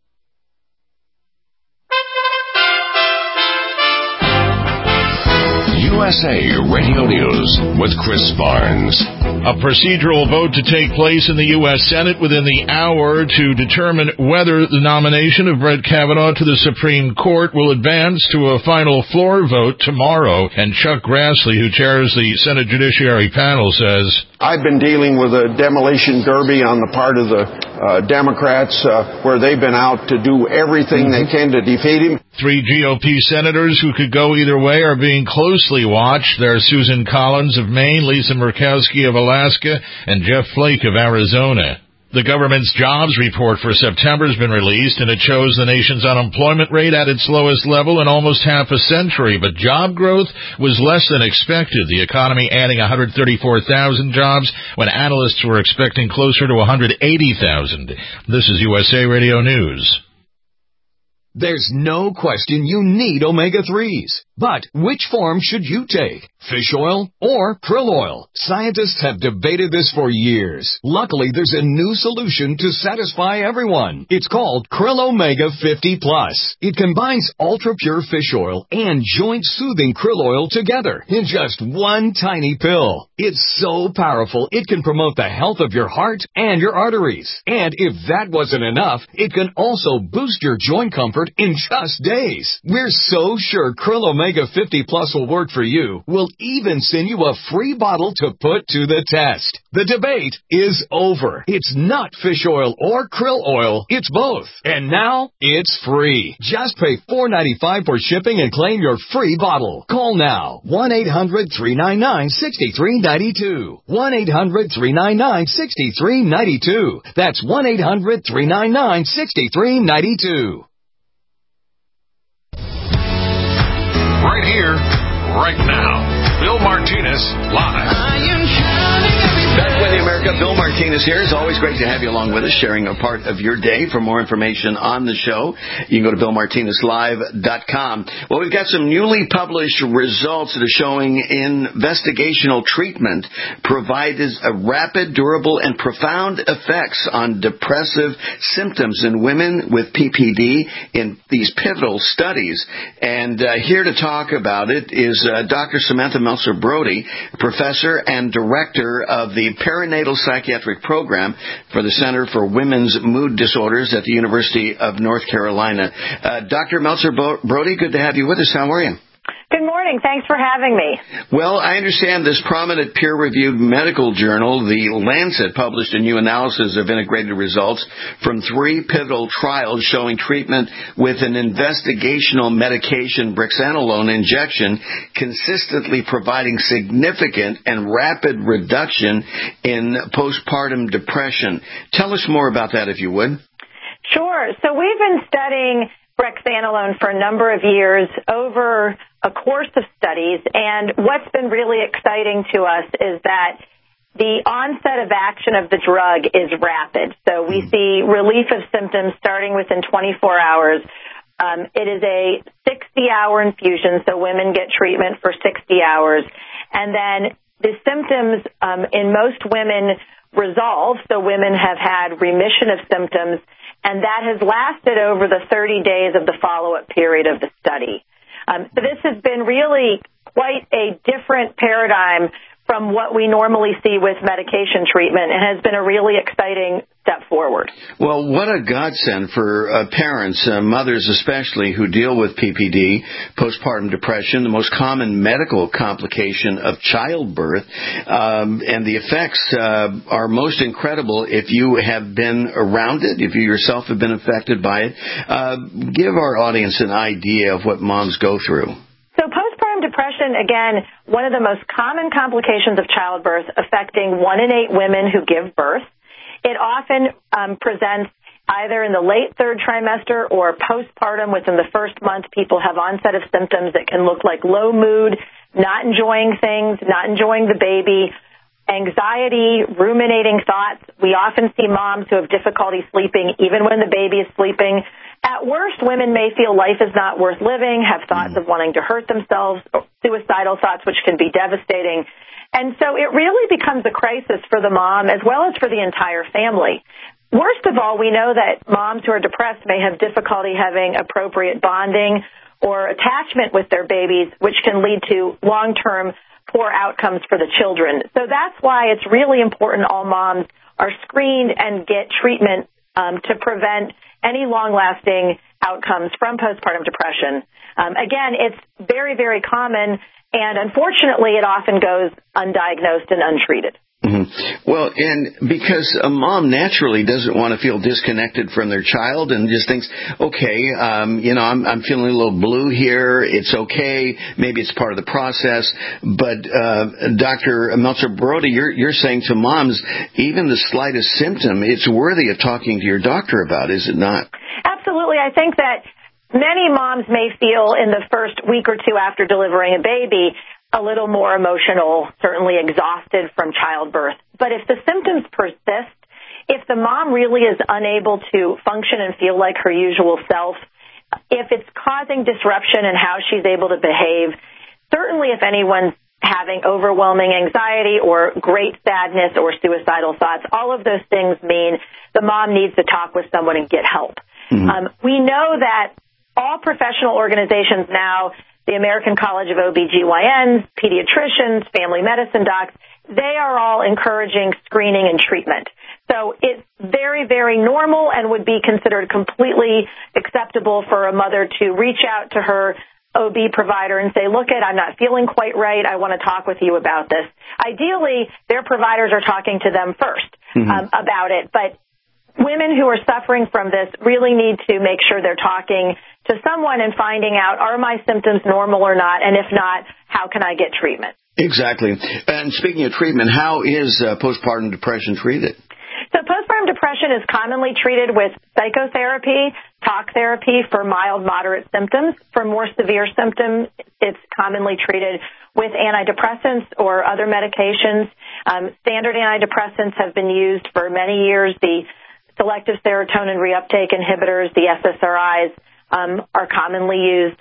U S A Radio News with Chris Barnes.
A procedural vote to take place in the U S Senate within the hour to determine whether the nomination of Brett Kavanaugh to the Supreme Court will advance to a final floor vote tomorrow. And Chuck Grassley, who chairs the Senate Judiciary Panel, says,
I've been dealing with a demolition derby on the part of the uh, Democrats uh, where they've been out to do everything mm-hmm. they can to defeat him.
Three G O P senators who could go either way are being closely watched. They're Susan Collins of Maine, Lisa Murkowski of Alaska, and Jeff Flake of Arizona. The government's jobs report for September has been released, and it shows the nation's unemployment rate at its lowest level in almost half a century. But job growth was less than expected, the economy adding one hundred thirty-four thousand jobs when analysts were expecting closer to one hundred eighty thousand. This is U S A Radio News.
There's no question you need omega threes. But which form should you take? Fish oil or krill oil? Scientists have debated this for years. Luckily, there's a new solution to satisfy everyone. It's called Krill Omega fifty plus. It combines ultra-pure fish oil and joint-soothing krill oil together in just one tiny pill. It's so powerful, it can promote the health of your heart and your arteries. And if that wasn't enough, it can also boost your joint comfort in just days. We're so sure Krill Omega fifty plus will work for you. We'll even send you a free bottle to put to the test. The debate is over. It's not fish oil or krill oil. It's both. And now it's free. Just pay four dollars and ninety-five cents for shipping and claim your free bottle. Call now. one eight hundred, three nine nine, six three nine two. one eight hundred, three nine nine, six three nine two. That's one eight hundred, three nine nine, six three nine two.
Right here, right now. Bill Martinez, live.
Back with you, America. Bill Martinez here. It's always great to have you along with us, sharing a part of your day. For more information on the show, you can go to bill martinez live dot com. Well, we've got some newly published results that are showing investigational treatment provided a rapid, durable, and profound effects on depressive symptoms in women with P P D in these pivotal studies. And uh, here to talk about it is uh, Doctor Samantha Meltzer Brody, professor and director of the Perinatal Psychiatric Program for the Center for Women's Mood Disorders at the University of North Carolina. Uh, Doctor Meltzer Brody, good to have you with us. How are you?
Good morning. Thanks for having me.
Well, I understand this prominent peer-reviewed medical journal, The Lancet, published a new analysis of integrated results from three pivotal trials showing treatment with an investigational medication, brexanolone injection, consistently providing significant and rapid reduction in postpartum depression. Tell us more about that, if you would.
Sure. So we've been studying brexanolone for a number of years over a course of studies, and what's been really exciting to us is that the onset of action of the drug is rapid. So we see relief of symptoms starting within twenty-four hours. Um, it is a sixty-hour infusion, so women get treatment for sixty hours. And then the symptoms um, in most women resolve, so women have had remission of symptoms, and that has lasted over the thirty days of the follow-up period of the study. Um, so this has been really quite a different paradigm from what we normally see with medication treatment, and has been a really exciting step forward.
Well, what a godsend for uh, parents, uh, mothers especially, who deal with P P D, postpartum depression, the most common medical complication of childbirth, um, and the effects uh, are most incredible if you have been around it, if you yourself have been affected by it. Uh, give our audience an idea of what moms go through.
So postpartum depression, again, one of the most common complications of childbirth, affecting one in eight women who give birth. It often um, presents either in the late third trimester or postpartum within the first month. People have onset of symptoms that can look like low mood, not enjoying things, not enjoying the baby, anxiety, ruminating thoughts. We often see moms who have difficulty sleeping even when the baby is sleeping. At worst, women may feel life is not worth living, have thoughts of wanting to hurt themselves, suicidal thoughts, which can be devastating. And so it really becomes a crisis for the mom as well as for the entire family. Worst of all, we know that moms who are depressed may have difficulty having appropriate bonding or attachment with their babies, which can lead to long-term poor outcomes for the children. So that's why it's really important all moms are screened and get treatment um, to prevent any long-lasting outcomes from postpartum depression. Um, again, it's very, very common, and unfortunately, it often goes undiagnosed and untreated.
Mm-hmm. Well, and because a mom naturally doesn't want to feel disconnected from their child and just thinks, okay, um, you know, I'm, I'm feeling a little blue here. It's okay. Maybe it's part of the process. But uh, Doctor Meltzer-Brody, you're, you're saying to moms, even the slightest symptom, it's worthy of talking to your doctor about, is it not?
Absolutely. I think that many moms may feel in the first week or two after delivering a baby a little more emotional, certainly exhausted from childbirth. But if the symptoms persist, if the mom really is unable to function and feel like her usual self, if it's causing disruption in how she's able to behave, certainly if anyone's having overwhelming anxiety or great sadness or suicidal thoughts, all of those things mean the mom needs to talk with someone and get help. Mm-hmm. Um, we know that all professional organizations now, the American College of O B G Y Ns, pediatricians, family medicine docs, they are all encouraging screening and treatment. So it's very, very normal and would be considered completely acceptable for a mother to reach out to her O B provider and say, look, it, I'm not feeling quite right. I want to talk with you about this. Ideally, their providers are talking to them first mm-hmm. um, about it. But women who are suffering from this really need to make sure they're talking to someone and finding out, are my symptoms normal or not? And if not, how can I get treatment?
Exactly. And speaking of treatment, how is uh, postpartum depression treated?
So postpartum depression is commonly treated with psychotherapy, talk therapy for mild, moderate symptoms. For more severe symptoms, it's commonly treated with antidepressants or other medications. Um, standard antidepressants have been used for many years. The selective serotonin reuptake inhibitors, the S S R Is, um, are commonly used.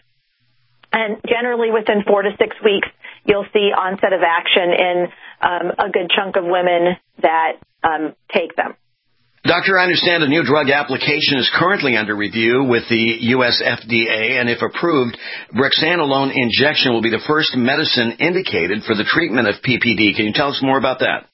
And generally within four to six weeks, you'll see onset of action in um, a good chunk of women that um, take them.
Doctor, I understand a new drug application is currently under review with the U S F D A, and if approved, brexanolone injection will be the first medicine indicated for the treatment of P P D. Can you tell us more about that?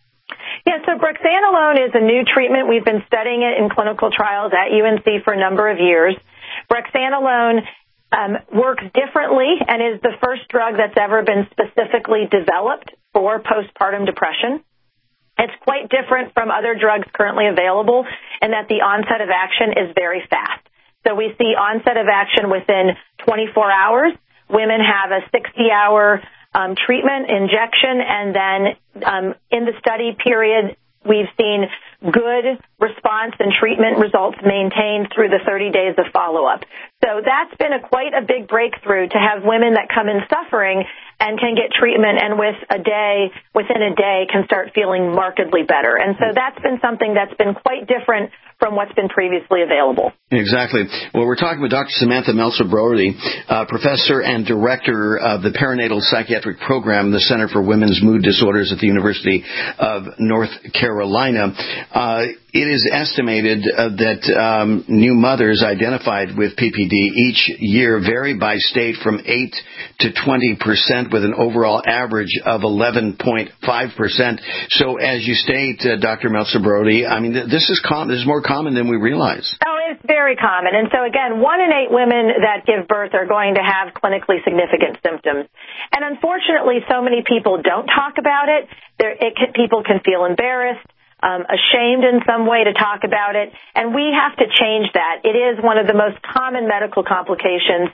Yeah, so brexanolone is a new treatment. We've been studying it in clinical trials at U N C for a number of years. Brexanolone um, works differently and is the first drug that's ever been specifically developed for postpartum depression. It's quite different from other drugs currently available in that the onset of action is very fast. So we see onset of action within twenty-four hours. Women have a sixty-hour um, treatment injection, and then um, in the study period, we've seen good response and treatment results maintained through the thirty days of follow-up. So that's been a quite a big breakthrough to have women that come in suffering and can get treatment and with a day, within a day, can start feeling markedly better. And so that's been something that's been quite different from what's been previously available.
Exactly. Well, we're talking with Doctor Samantha Meltzer-Brody, uh, professor and director of the Perinatal Psychiatric Program, the Center for Women's Mood Disorders at the University of North Carolina. Uh, it is estimated uh, that um, new mothers identified with P P D each year vary by state from eight to twenty percent with an overall average of eleven point five percent. So as you state, uh, Doctor Meltzer-Brody, I mean, this is, com- this is more common than we realize.
Oh, it's very common. And so, again, one in eight women that give birth are going to have clinically significant symptoms. And unfortunately, so many people don't talk about it. There, it can, people can feel embarrassed, um, ashamed in some way to talk about it. And we have to change that. It is one of the most common medical complications.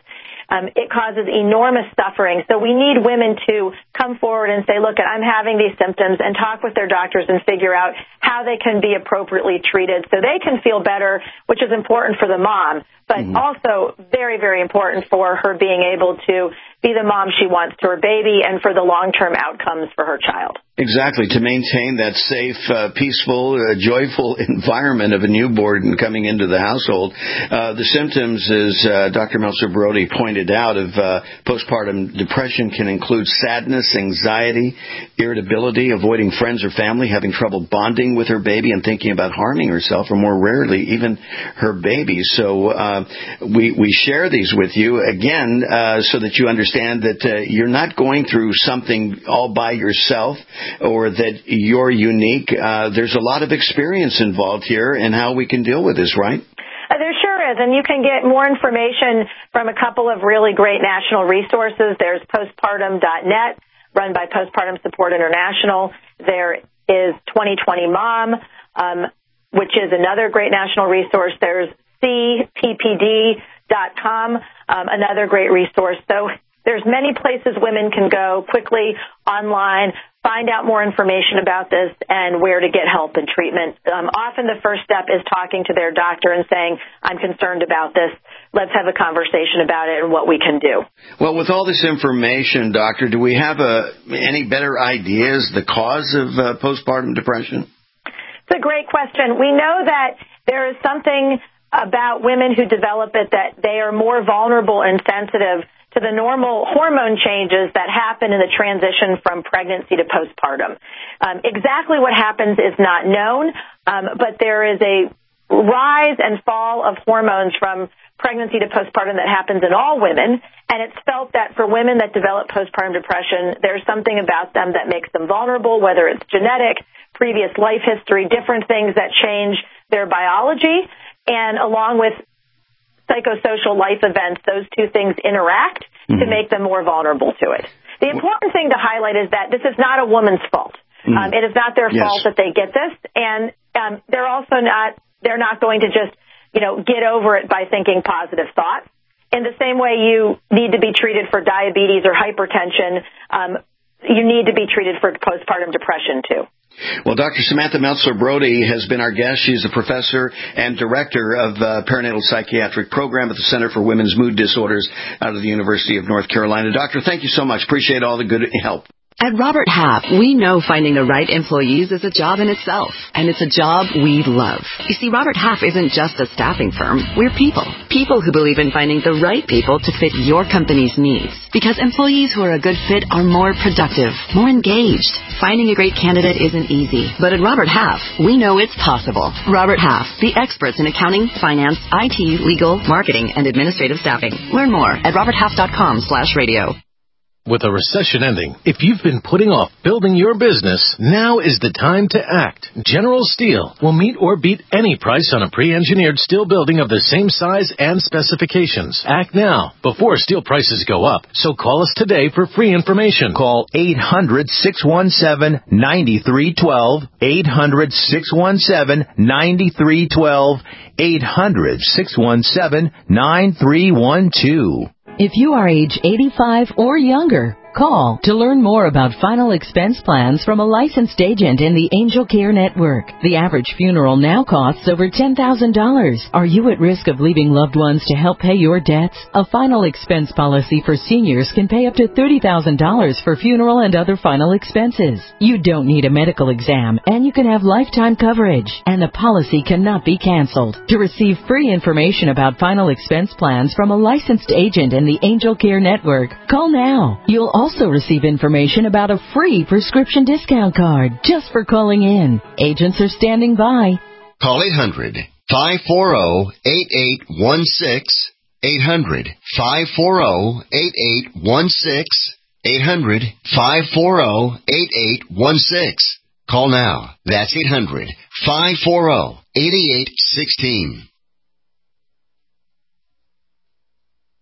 um, it causes enormous suffering. So we need women to come forward and say, look, I'm having these symptoms, and talk with their doctors and figure out how they can be appropriately treated so they can feel better, which is important for the mom, but mm-hmm. also very, very important for her being able to be the mom she wants to her baby and for the long-term outcomes for her child.
Exactly, to maintain that safe, uh, peaceful, uh, joyful environment of a newborn coming into the household. Uh, the symptoms, as uh, Doctor Meltzer-Brody pointed out, of uh, postpartum depression can include sadness, anxiety, irritability, avoiding friends or family, having trouble bonding with her baby and thinking about harming herself, or more rarely, even her baby. So uh, we, we share these with you, again, uh, so that you understand that uh, you're not going through something all by yourself, or that you're unique. Uh, there's a lot of experience involved here in how we can deal with this, right?
Uh, there sure is, and you can get more information from a couple of really great national resources. There's postpartum dot net, run by Postpartum Support International. There is twenty twenty Mom, um, which is another great national resource. There's C P P D dot com, um, another great resource. So there's many places women can go quickly online, find out more information about this, and where to get help and treatment. Um, often the first step is talking to their doctor and saying, I'm concerned about this. Let's have a conversation about it and what we can do.
Well, with all this information, doctor, do we have a, any better ideas, the cause of uh, postpartum depression?
It's a great question. We know that there is something about women who develop it that they are more vulnerable and sensitive to the normal hormone changes that happen in the transition from pregnancy to postpartum. Um, exactly what happens is not known, um, but there is a rise and fall of hormones from pregnancy to postpartum that happens in all women, and it's felt that for women that develop postpartum depression, there's something about them that makes them vulnerable, whether it's genetic, previous life history, different things that change their biology, and along with psychosocial life events, those two things interact mm-hmm. to make them more vulnerable to it. The important thing to highlight is that this is not a woman's fault. Mm-hmm. Um, it is not their yes. fault that they get this, and um, they're also not, they're not going to just, you know, get over it by thinking positive thoughts. In the same way you need to be treated for diabetes or hypertension, um, you need to be treated for postpartum depression too.
Well, Doctor Samantha Meltzer-Brody has been our guest. She's a professor and director of the perinatal psychiatric program at the Center for Women's Mood Disorders out of the University of North Carolina. Doctor, thank you so much. Appreciate all the good help.
At Robert Half, we know finding the right employees is a job in itself, and it's a job we love. You see, Robert Half isn't just a staffing firm. We're people. People who believe in finding the right people to fit your company's needs. Because employees who are a good fit are more productive, more engaged. Finding a great candidate isn't easy, but at Robert Half, we know it's possible. Robert Half, the experts in accounting, finance, I T, legal, marketing, and administrative staffing. Learn more at robert half dot com slash radio.
With a recession ending, if you've been putting off building your business, now is the time to act. General Steel will meet or beat any price on a pre-engineered steel building of the same size and specifications. Act now, before steel prices go up. So call us today for free information.
Call eight hundred, six one seven, nine three one two, eight hundred, six one seven, nine three one two, eight hundred, six one seven, nine three one two.
If you are age eighty-five or younger, call to learn more about final expense plans from a licensed agent in the Angel Care Network. The average funeral now costs over ten thousand dollars. Are you at risk of leaving loved ones to help pay your debts? A final expense policy for seniors can pay up to thirty thousand dollars for funeral and other final expenses. You don't need a medical exam, and you can have lifetime coverage, and the policy cannot be canceled. To receive free information about final expense plans from a licensed agent in the Angel Care Network, call now. You'll also receive information about a free prescription discount card just for calling in. Agents are standing by.
Call eight hundred, five four zero, eight eight one six, eight hundred, five four zero, eight eight one six, eight hundred, five four zero, eight eight one six. Call now. That's eight hundred, five four zero, eight eight one six.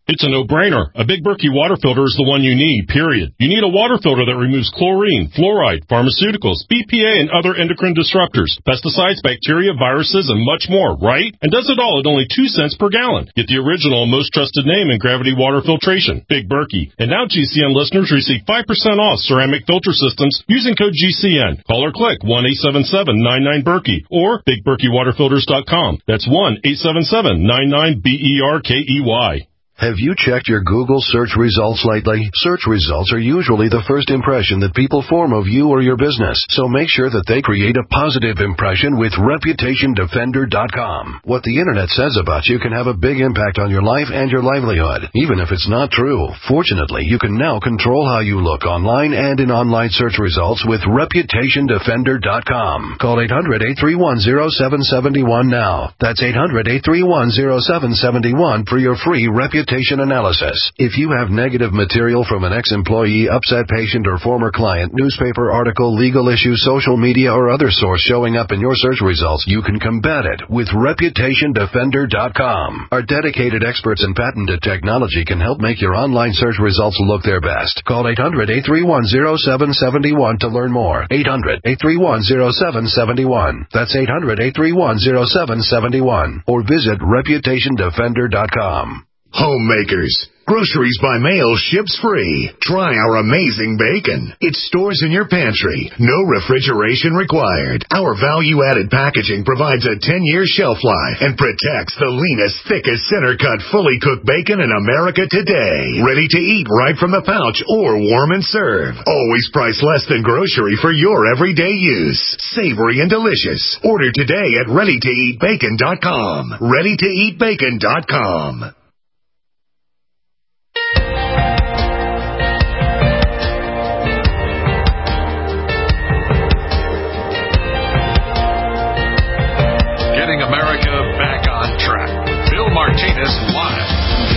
It's a no-brainer. A Big Berkey water filter is the one you need, period. You need a water filter that removes chlorine, fluoride, pharmaceuticals, B P A, and other endocrine disruptors, pesticides, bacteria, viruses, and much more, right? And does it all at only two cents per gallon. Get the original and most trusted name in gravity water filtration, Big Berkey. And now G C N listeners receive five percent off ceramic filter systems using code G C N. Call or click one eight seven seven nine nine Berkey or big berkey water filters dot com. That's one eight seven seven nine nine B E R K E Y.
Have you checked your Google search results lately? Search results are usually the first impression that people form of you or your business, so make sure that they create a positive impression with reputation defender dot com. What the internet says about you can have a big impact on your life and your livelihood, even if it's not true. Fortunately, you can now control how you look online and in online search results with reputation defender dot com. Call eight hundred eight three one zero seven seven one now. That's eight hundred eight three one zero seven seven one for your free reputation analysis. If you have negative material from an ex-employee, upset patient, or former client, newspaper article, legal issue, social media, or other source showing up in your search results, you can combat it with reputation defender dot com. Our dedicated experts in patented technology can help make your online search results look their best. Call eight hundred eight three one zero seven seven one to learn more. eight hundred eight three one zero seven seven one. That's eight hundred eight three one zero seven seven one. Or visit reputation defender dot com.
Homemakers. Groceries by mail ships free. Try our amazing bacon. It stores in your pantry. No refrigeration required. Our value-added packaging provides a ten-year shelf life and protects the leanest, thickest, center-cut, fully cooked bacon in America today. Ready to eat right from the pouch or warm and serve. Always priced less than grocery for your everyday use. Savory and delicious. Order today at ready to eat bacon dot com. ready to eat bacon dot com.
America back on track. Bill Martinez live.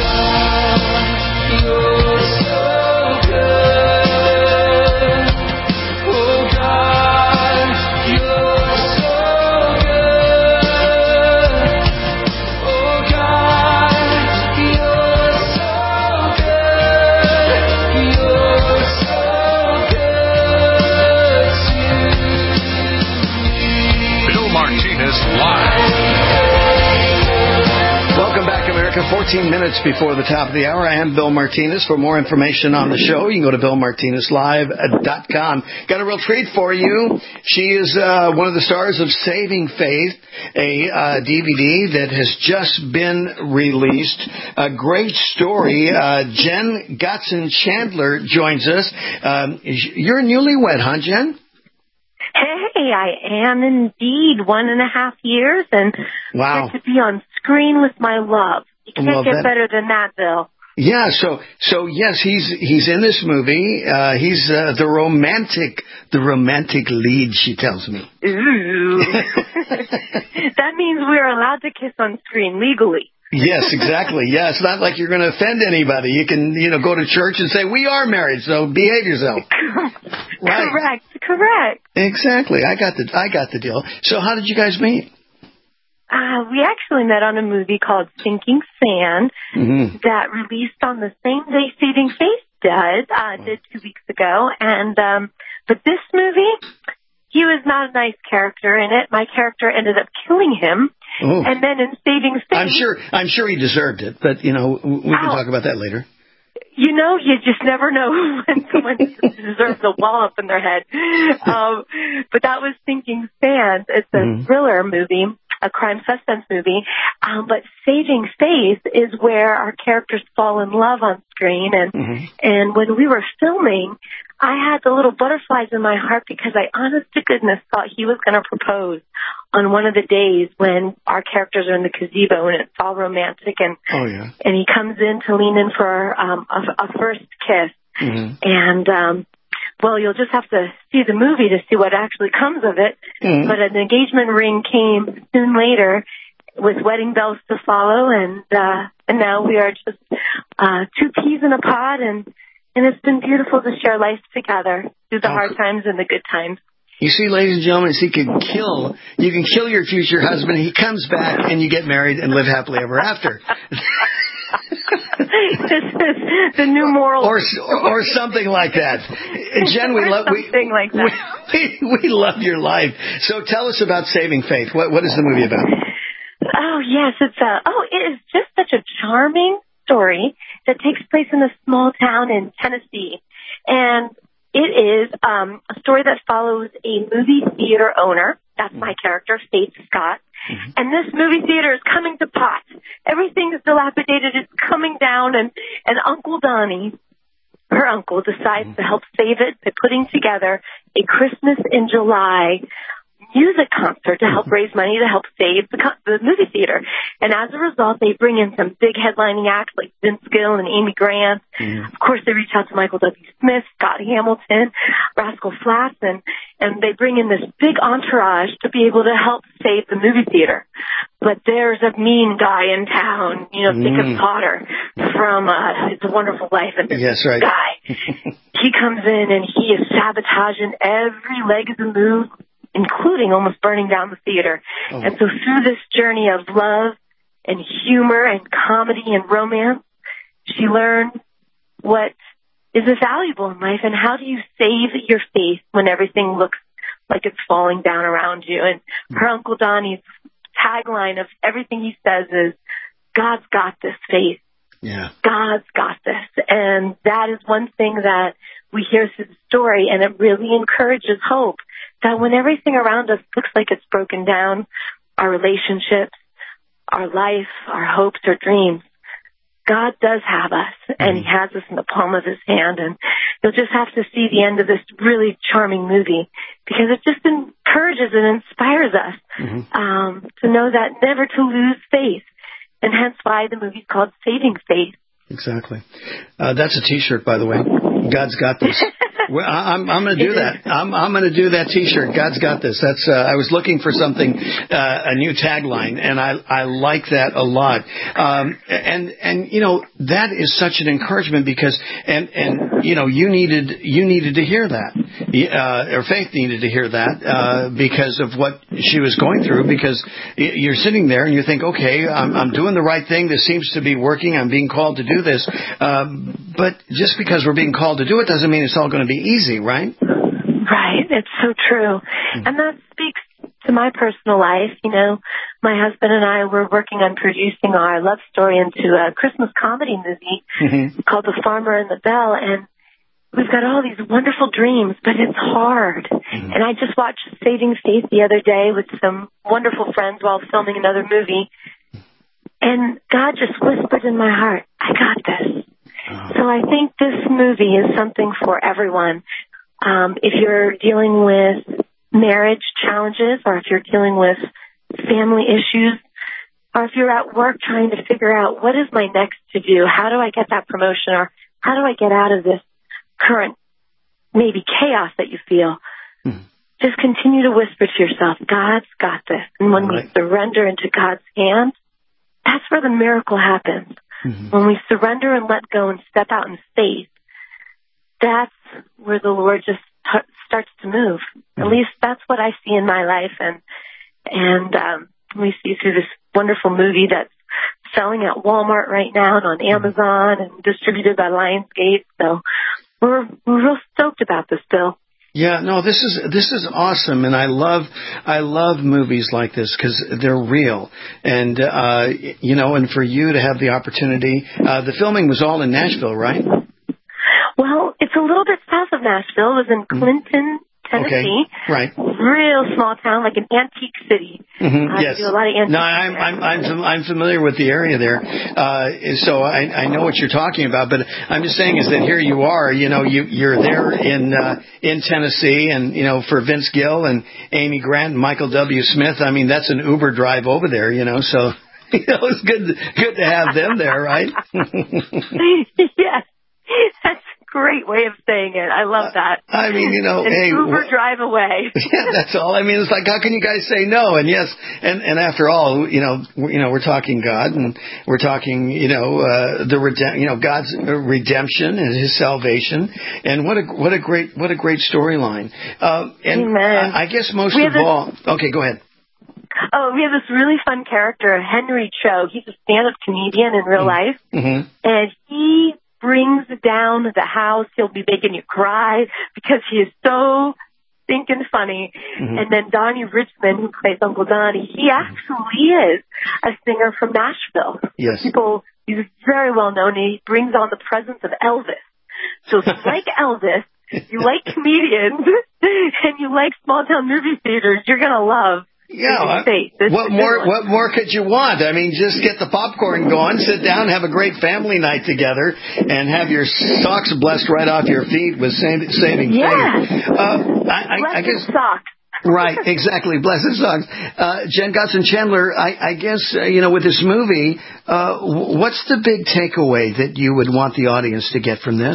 God, you're so good. Oh God, you're so good. Oh God, you're so good. You're so good to me. Bill Martinez live.
Welcome back, America. fourteen minutes before the top of the hour. I am Bill Martinez. For more information on the show, you can go to bill martinez live dot com. Got a real treat for you. She is uh, one of the stars of Saving Faith, a uh, D V D that has just been released. A great story. Uh, Jen Gotson-Chandler joins us. Um, you're newlywed, huh, Jen?
Hey, I am indeed. One and a half years, and
wow.
I get to be on screen with my love. You can't
Love
get
that.
better than that, Bill.
Yeah, so so yes, he's he's in this movie. Uh, he's uh, the romantic the romantic lead. She tells me.
Ooh, that means we're allowed to kiss on screen legally.
Yes, exactly. Yeah, it's not like you're going to offend anybody. You can, you know, go to church and say, we are married, so behave yourself. Right.
Correct, correct.
Exactly. I got the, I got the deal. So how did you guys meet?
Uh, we actually met on a movie called Sinking Sand
mm-hmm.
that released on the same day Saving Faith does, uh, did two weeks ago. And, um, but this movie, he was not a nice character in it. My character ended up killing him.
Ooh.
And then in Saving Faith,
I'm sure, I'm sure he deserved it, but you know, we can
oh,
talk about that later.
You know, you just never know when someone deserves a wallop in their head. Um, but that was Sinking Sand. It's a mm-hmm. thriller movie, a crime suspense movie. Um, but Saving Faith is where our characters fall in love on screen. And mm-hmm. and when we were filming, I had the little butterflies in my heart because I, honest to goodness, thought he was going to propose on one of the days when our characters are in the gazebo and it's all romantic, and
oh, yeah.
and he comes in to lean in for um, a, a first kiss.
Mm-hmm.
And, um, well, you'll just have to see the movie to see what actually comes of it.
Mm-hmm.
But an engagement ring came soon later with wedding bells to follow, and uh, and now we are just uh, two peas in a pod, and, and it's been beautiful to share life together through the
oh,
hard times and the good times.
You see, ladies and gentlemen, he can kill, you can kill your future husband, he comes back, and you get married and live happily ever after.
this is the new moral,
or or something like that. Jen, we love we,
like that.
we we love your life. So tell us about Saving Faith. What what is the movie about?
Oh yes, it's a oh it is just such a charming story that takes place in a small town in Tennessee, and it is um, a story that follows a movie theater owner. That's my character, Faith Scott. Mm-hmm. And this movie theater is coming to pot. Everything is dilapidated. It's coming down. And, and Uncle Donnie, her uncle, decides mm-hmm. to help save it by putting together a Christmas in July music concert to help raise money to help save the, the movie theater. And as a result, they bring in some big headlining acts like Vince Gill and Amy Grant. Mm. Of course, they reach out to Michael W. Smith, Scott Hamilton, Rascal Flatts, and, and they bring in this big entourage to be able to help save the movie theater. But there's a mean guy in town, you know, mm. think of Potter from uh, It's a Wonderful Life. And this
yes, right.
guy, he comes in and he is sabotaging every leg of the move, including almost burning down the theater. Oh. And so through this journey of love and humor and comedy and romance, she learned what is valuable in life and how do you save your faith when everything looks like it's falling down around you. And her Uncle Donnie's tagline of everything he says is, God's got this, Faith.
Yeah.
God's got this. And that is one thing that we hear through the story, and it really encourages hope. That when everything around us looks like it's broken down, our relationships, our life, our hopes, our dreams, God does have us, and He has us in the palm of His hand. And you'll just have to see the end of this really charming movie because it just encourages and inspires us mm-hmm. um, to know that never to lose faith, and hence why the movie's called Saving Faith.
Exactly. Uh, that's a T-shirt, by the way. God's got this. Well, I'm, I'm going to do that. I'm, I'm going to do that T-shirt. God's got this. That's. Uh, I was looking for something, uh, a new tagline, and I, I like that a lot. Um, and and you know that is such an encouragement because and and you know you needed you needed to hear that, uh, or Faith needed to hear that uh, because of what she was going through. Because you're sitting there and you think, okay, I'm, I'm doing the right thing. This seems to be working. I'm being called to do this. Um, but just because we're being called to do it doesn't mean it's all going to be easy, right?
Right. It's so true. Mm-hmm. And that speaks to my personal life. You know, my husband and I were working on producing our love story into a Christmas comedy movie mm-hmm. called The Farmer and the Belle. And we've got all these wonderful dreams, but it's hard. Mm-hmm. And I just watched Saving Faith the other day with some wonderful friends while filming another movie. And God just whispered in my heart, I got this. So I think this movie is something for everyone. Um, if you're dealing with marriage challenges, or if you're dealing with family issues, or if you're at work trying to figure out what is my next to do, how do I get that promotion, or how do I get out of this current maybe chaos that you feel, hmm. just continue to whisper to yourself, God's got this. And when right. we surrender into God's hand, that's where the miracle happens. Mm-hmm. When we surrender and let go and step out in faith, that's where the Lord just t- starts to move. Mm-hmm. At least that's what I see in my life. And and um, we see through this wonderful movie that's selling at Walmart right now and on Amazon and distributed by Lionsgate. So we're, we're real stoked about this, Bill.
Yeah, no, this is this is awesome, and I love I love movies like this because they're real, and uh, you know, and for you to have the opportunity, uh, the filming was all in Nashville, right?
Well, it's a little bit south of Nashville. It was in Clinton, Tennessee.
Okay, right.
Real small town, like an antique city.
Mm-hmm.
Uh,
yes.
do a lot of antique
no, I'm I'm I'm, I'm familiar with the area there, uh, so I, I know what you're talking about. But I'm just saying is that here you are, you know, you you're there in uh, in Tennessee, and you know, for Vince Gill and Amy Grant and Michael W. Smith, I mean, that's an Uber drive over there, you know. So you know, it's good good to have them there, right?
Yes, that's great way of saying it. I love that.
Uh, I mean, you know,
An
hey,
Uber drive away.
Yeah, that's all. I mean, it's like, how can you guys say no? And yes, and and after all, you know, you know, we're talking God, and we're talking, you know, uh, the redem- you know, God's redemption and His salvation, and what a what a great what a great storyline. Uh, and
Amen.
I, I guess most
we
of all, okay, go ahead.
Oh, we have this really fun character, Henry Cho. He's a stand-up comedian in real life,
Mm-hmm.
and he brings down the house. He'll be making you cry because he is so stinking funny.
Mm-hmm.
And then Donnie Richmond, who plays Uncle Donnie, he actually is a singer from Nashville.
Yes.
People, he's very well known. He brings on the presence of Elvis. So if you like Elvis, you like comedians, and you like small-town movie theaters, you're going to love
Yeah, I,
Faith.
what more? What more could you want? I mean, just get the popcorn going, sit down, have a great family night together, and have your socks blessed right off your feet with saving, saving
Yeah.
faith. Uh, I, I, I guess
socks.
Right, exactly. Blessed socks. Uh, Jen Gotzon Chandler, I, I guess uh, you know, with this movie, uh, what's the big takeaway that you would want the audience to get from this?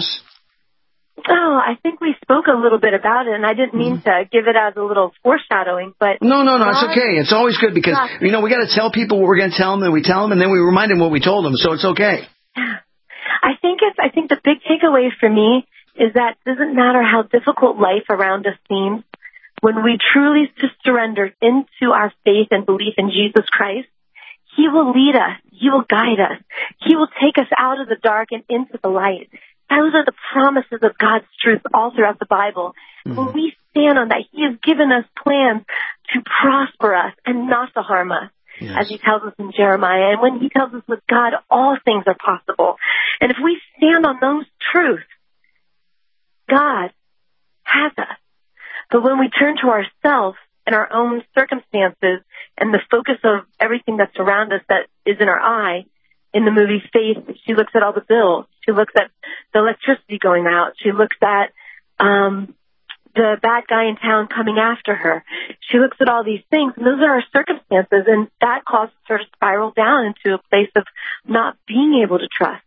Oh, I think we spoke a little bit about it, and I didn't mean to give it as a little foreshadowing, but...
No, no, no,
God,
it's okay. It's always good because, you know, we got to tell people what we're going to tell them, and we tell them, and then we remind them what we told them, so it's okay.
I think it's, I think the big takeaway for me is that it doesn't matter how difficult life around us seems, when we truly just surrender into our faith and belief in Jesus Christ, He will lead us. He will guide us. He will take us out of the dark and into the light. Those are the promises of God's truth all throughout the Bible. Mm-hmm. When we stand on that, He has given us plans to prosper us and not to harm us, yes. as He tells us in Jeremiah. And when He tells us with God, all things are possible. And if we stand on those truths, God has us. But when we turn to ourselves and our own circumstances and the focus of everything that's around us that is in our eye, in the movie Faith, she looks at all the bills. She looks at the electricity going out. She looks at um, the bad guy in town coming after her. She looks at all these things, and those are our circumstances, and that causes her to spiral down into a place of not being able to trust.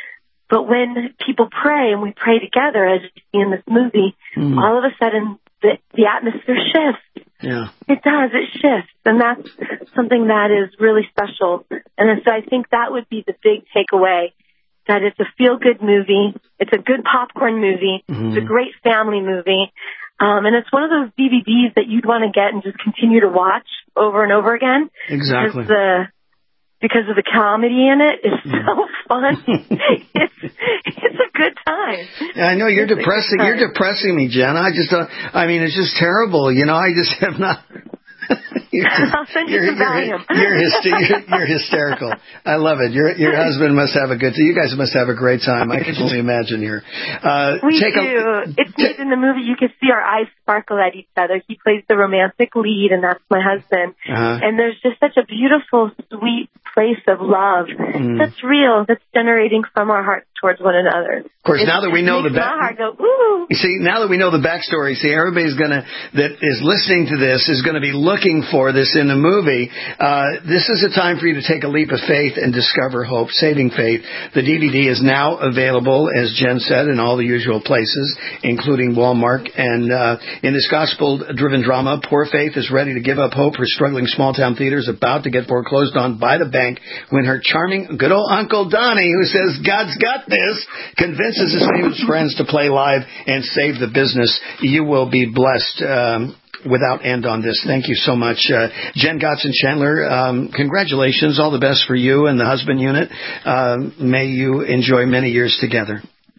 But when people pray, and we pray together, as you see in this movie, mm. all of a sudden the, the atmosphere shifts.
Yeah.
It does. It shifts. And that's something that is really special. And so I think that would be the big takeaway, that it's a feel-good movie. It's a good popcorn movie. Mm-hmm. It's a great family movie. Um, and it's one of those D V Ds that you'd want to get and just continue to watch over and over again.
Exactly.
Because the, because of the comedy in it is so fun. it's, it's a good time.
Yeah, I know you're
it's
depressing. You're depressing me, Jen. I just don't. I mean, it's just terrible. You know, I just have not. You're,
I'll send you
you're,
some Valium.
You're, you're, hyster- you're, you're hysterical. I love it. Your your husband must have a good. You guys must have a great time. I can only imagine here. Uh,
we
take
do.
A,
it's neat in the movie. You can see our eyes sparkle at each other. He plays the romantic lead, and that's my husband.
Uh-huh.
And there's just such a beautiful, sweet place of love mm. that's real, that's generating from our hearts towards one another.
Of course,
it,
now that we know the
back, my heart go ooh.
You see, now that we know the backstory, see, everybody's gonna that is listening to this is going to be looking for this in the movie. Uh, this is a time for you to take a leap of faith and discover hope, saving faith. The D V D is now available, as Jen said, in all the usual places, including Walmart. And uh, in this gospel-driven drama, poor Faith is ready to give up hope for struggling small-town theaters about to get foreclosed on by the bank when her charming, good old Uncle Donnie, who says God's got this, convinces his famous friends to play live and save the business. You will be blessed um, without end on this. Thank you so much. Uh, Jen Gotzon Chandler, um, congratulations. All the best for you and the husband unit. Um, may you enjoy many years together.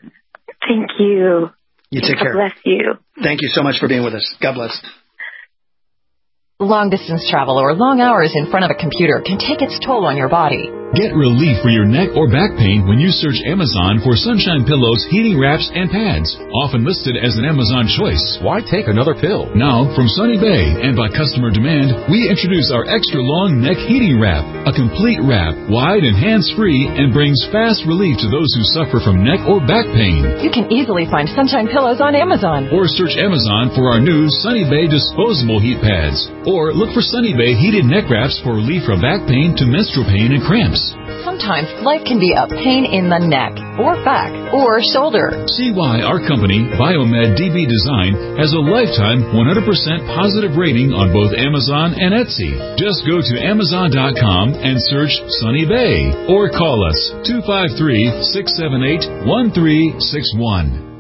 Thank you.
You take
God
care.
Bless you.
Thank you so much for being with us. God bless.
Long-distance travel or long hours in front of a computer can take its toll on your body.
Get relief for your neck or back pain when you search Amazon for Sunshine Pillows, heating wraps, and pads, often listed as an Amazon choice.
Why take another pill?
Now, from Sunny Bay and by customer demand, we introduce our extra long neck heating wrap, a complete wrap, wide and hands-free, and brings fast relief to those who suffer from neck or back pain.
You can easily find Sunshine Pillows on Amazon.
Or search Amazon for our new Sunny Bay disposable heat pads. Or look for Sunny Bay heated neck wraps for relief from back pain to menstrual pain and cramps.
Sometimes life can be a pain in the neck, or back, or shoulder.
See why our company, Biomed D B Design, has a lifetime one hundred percent positive rating on both Amazon and Etsy. Just go to Amazon dot com and search Sunny Bay, or call us two five three, six seven eight, one three six one.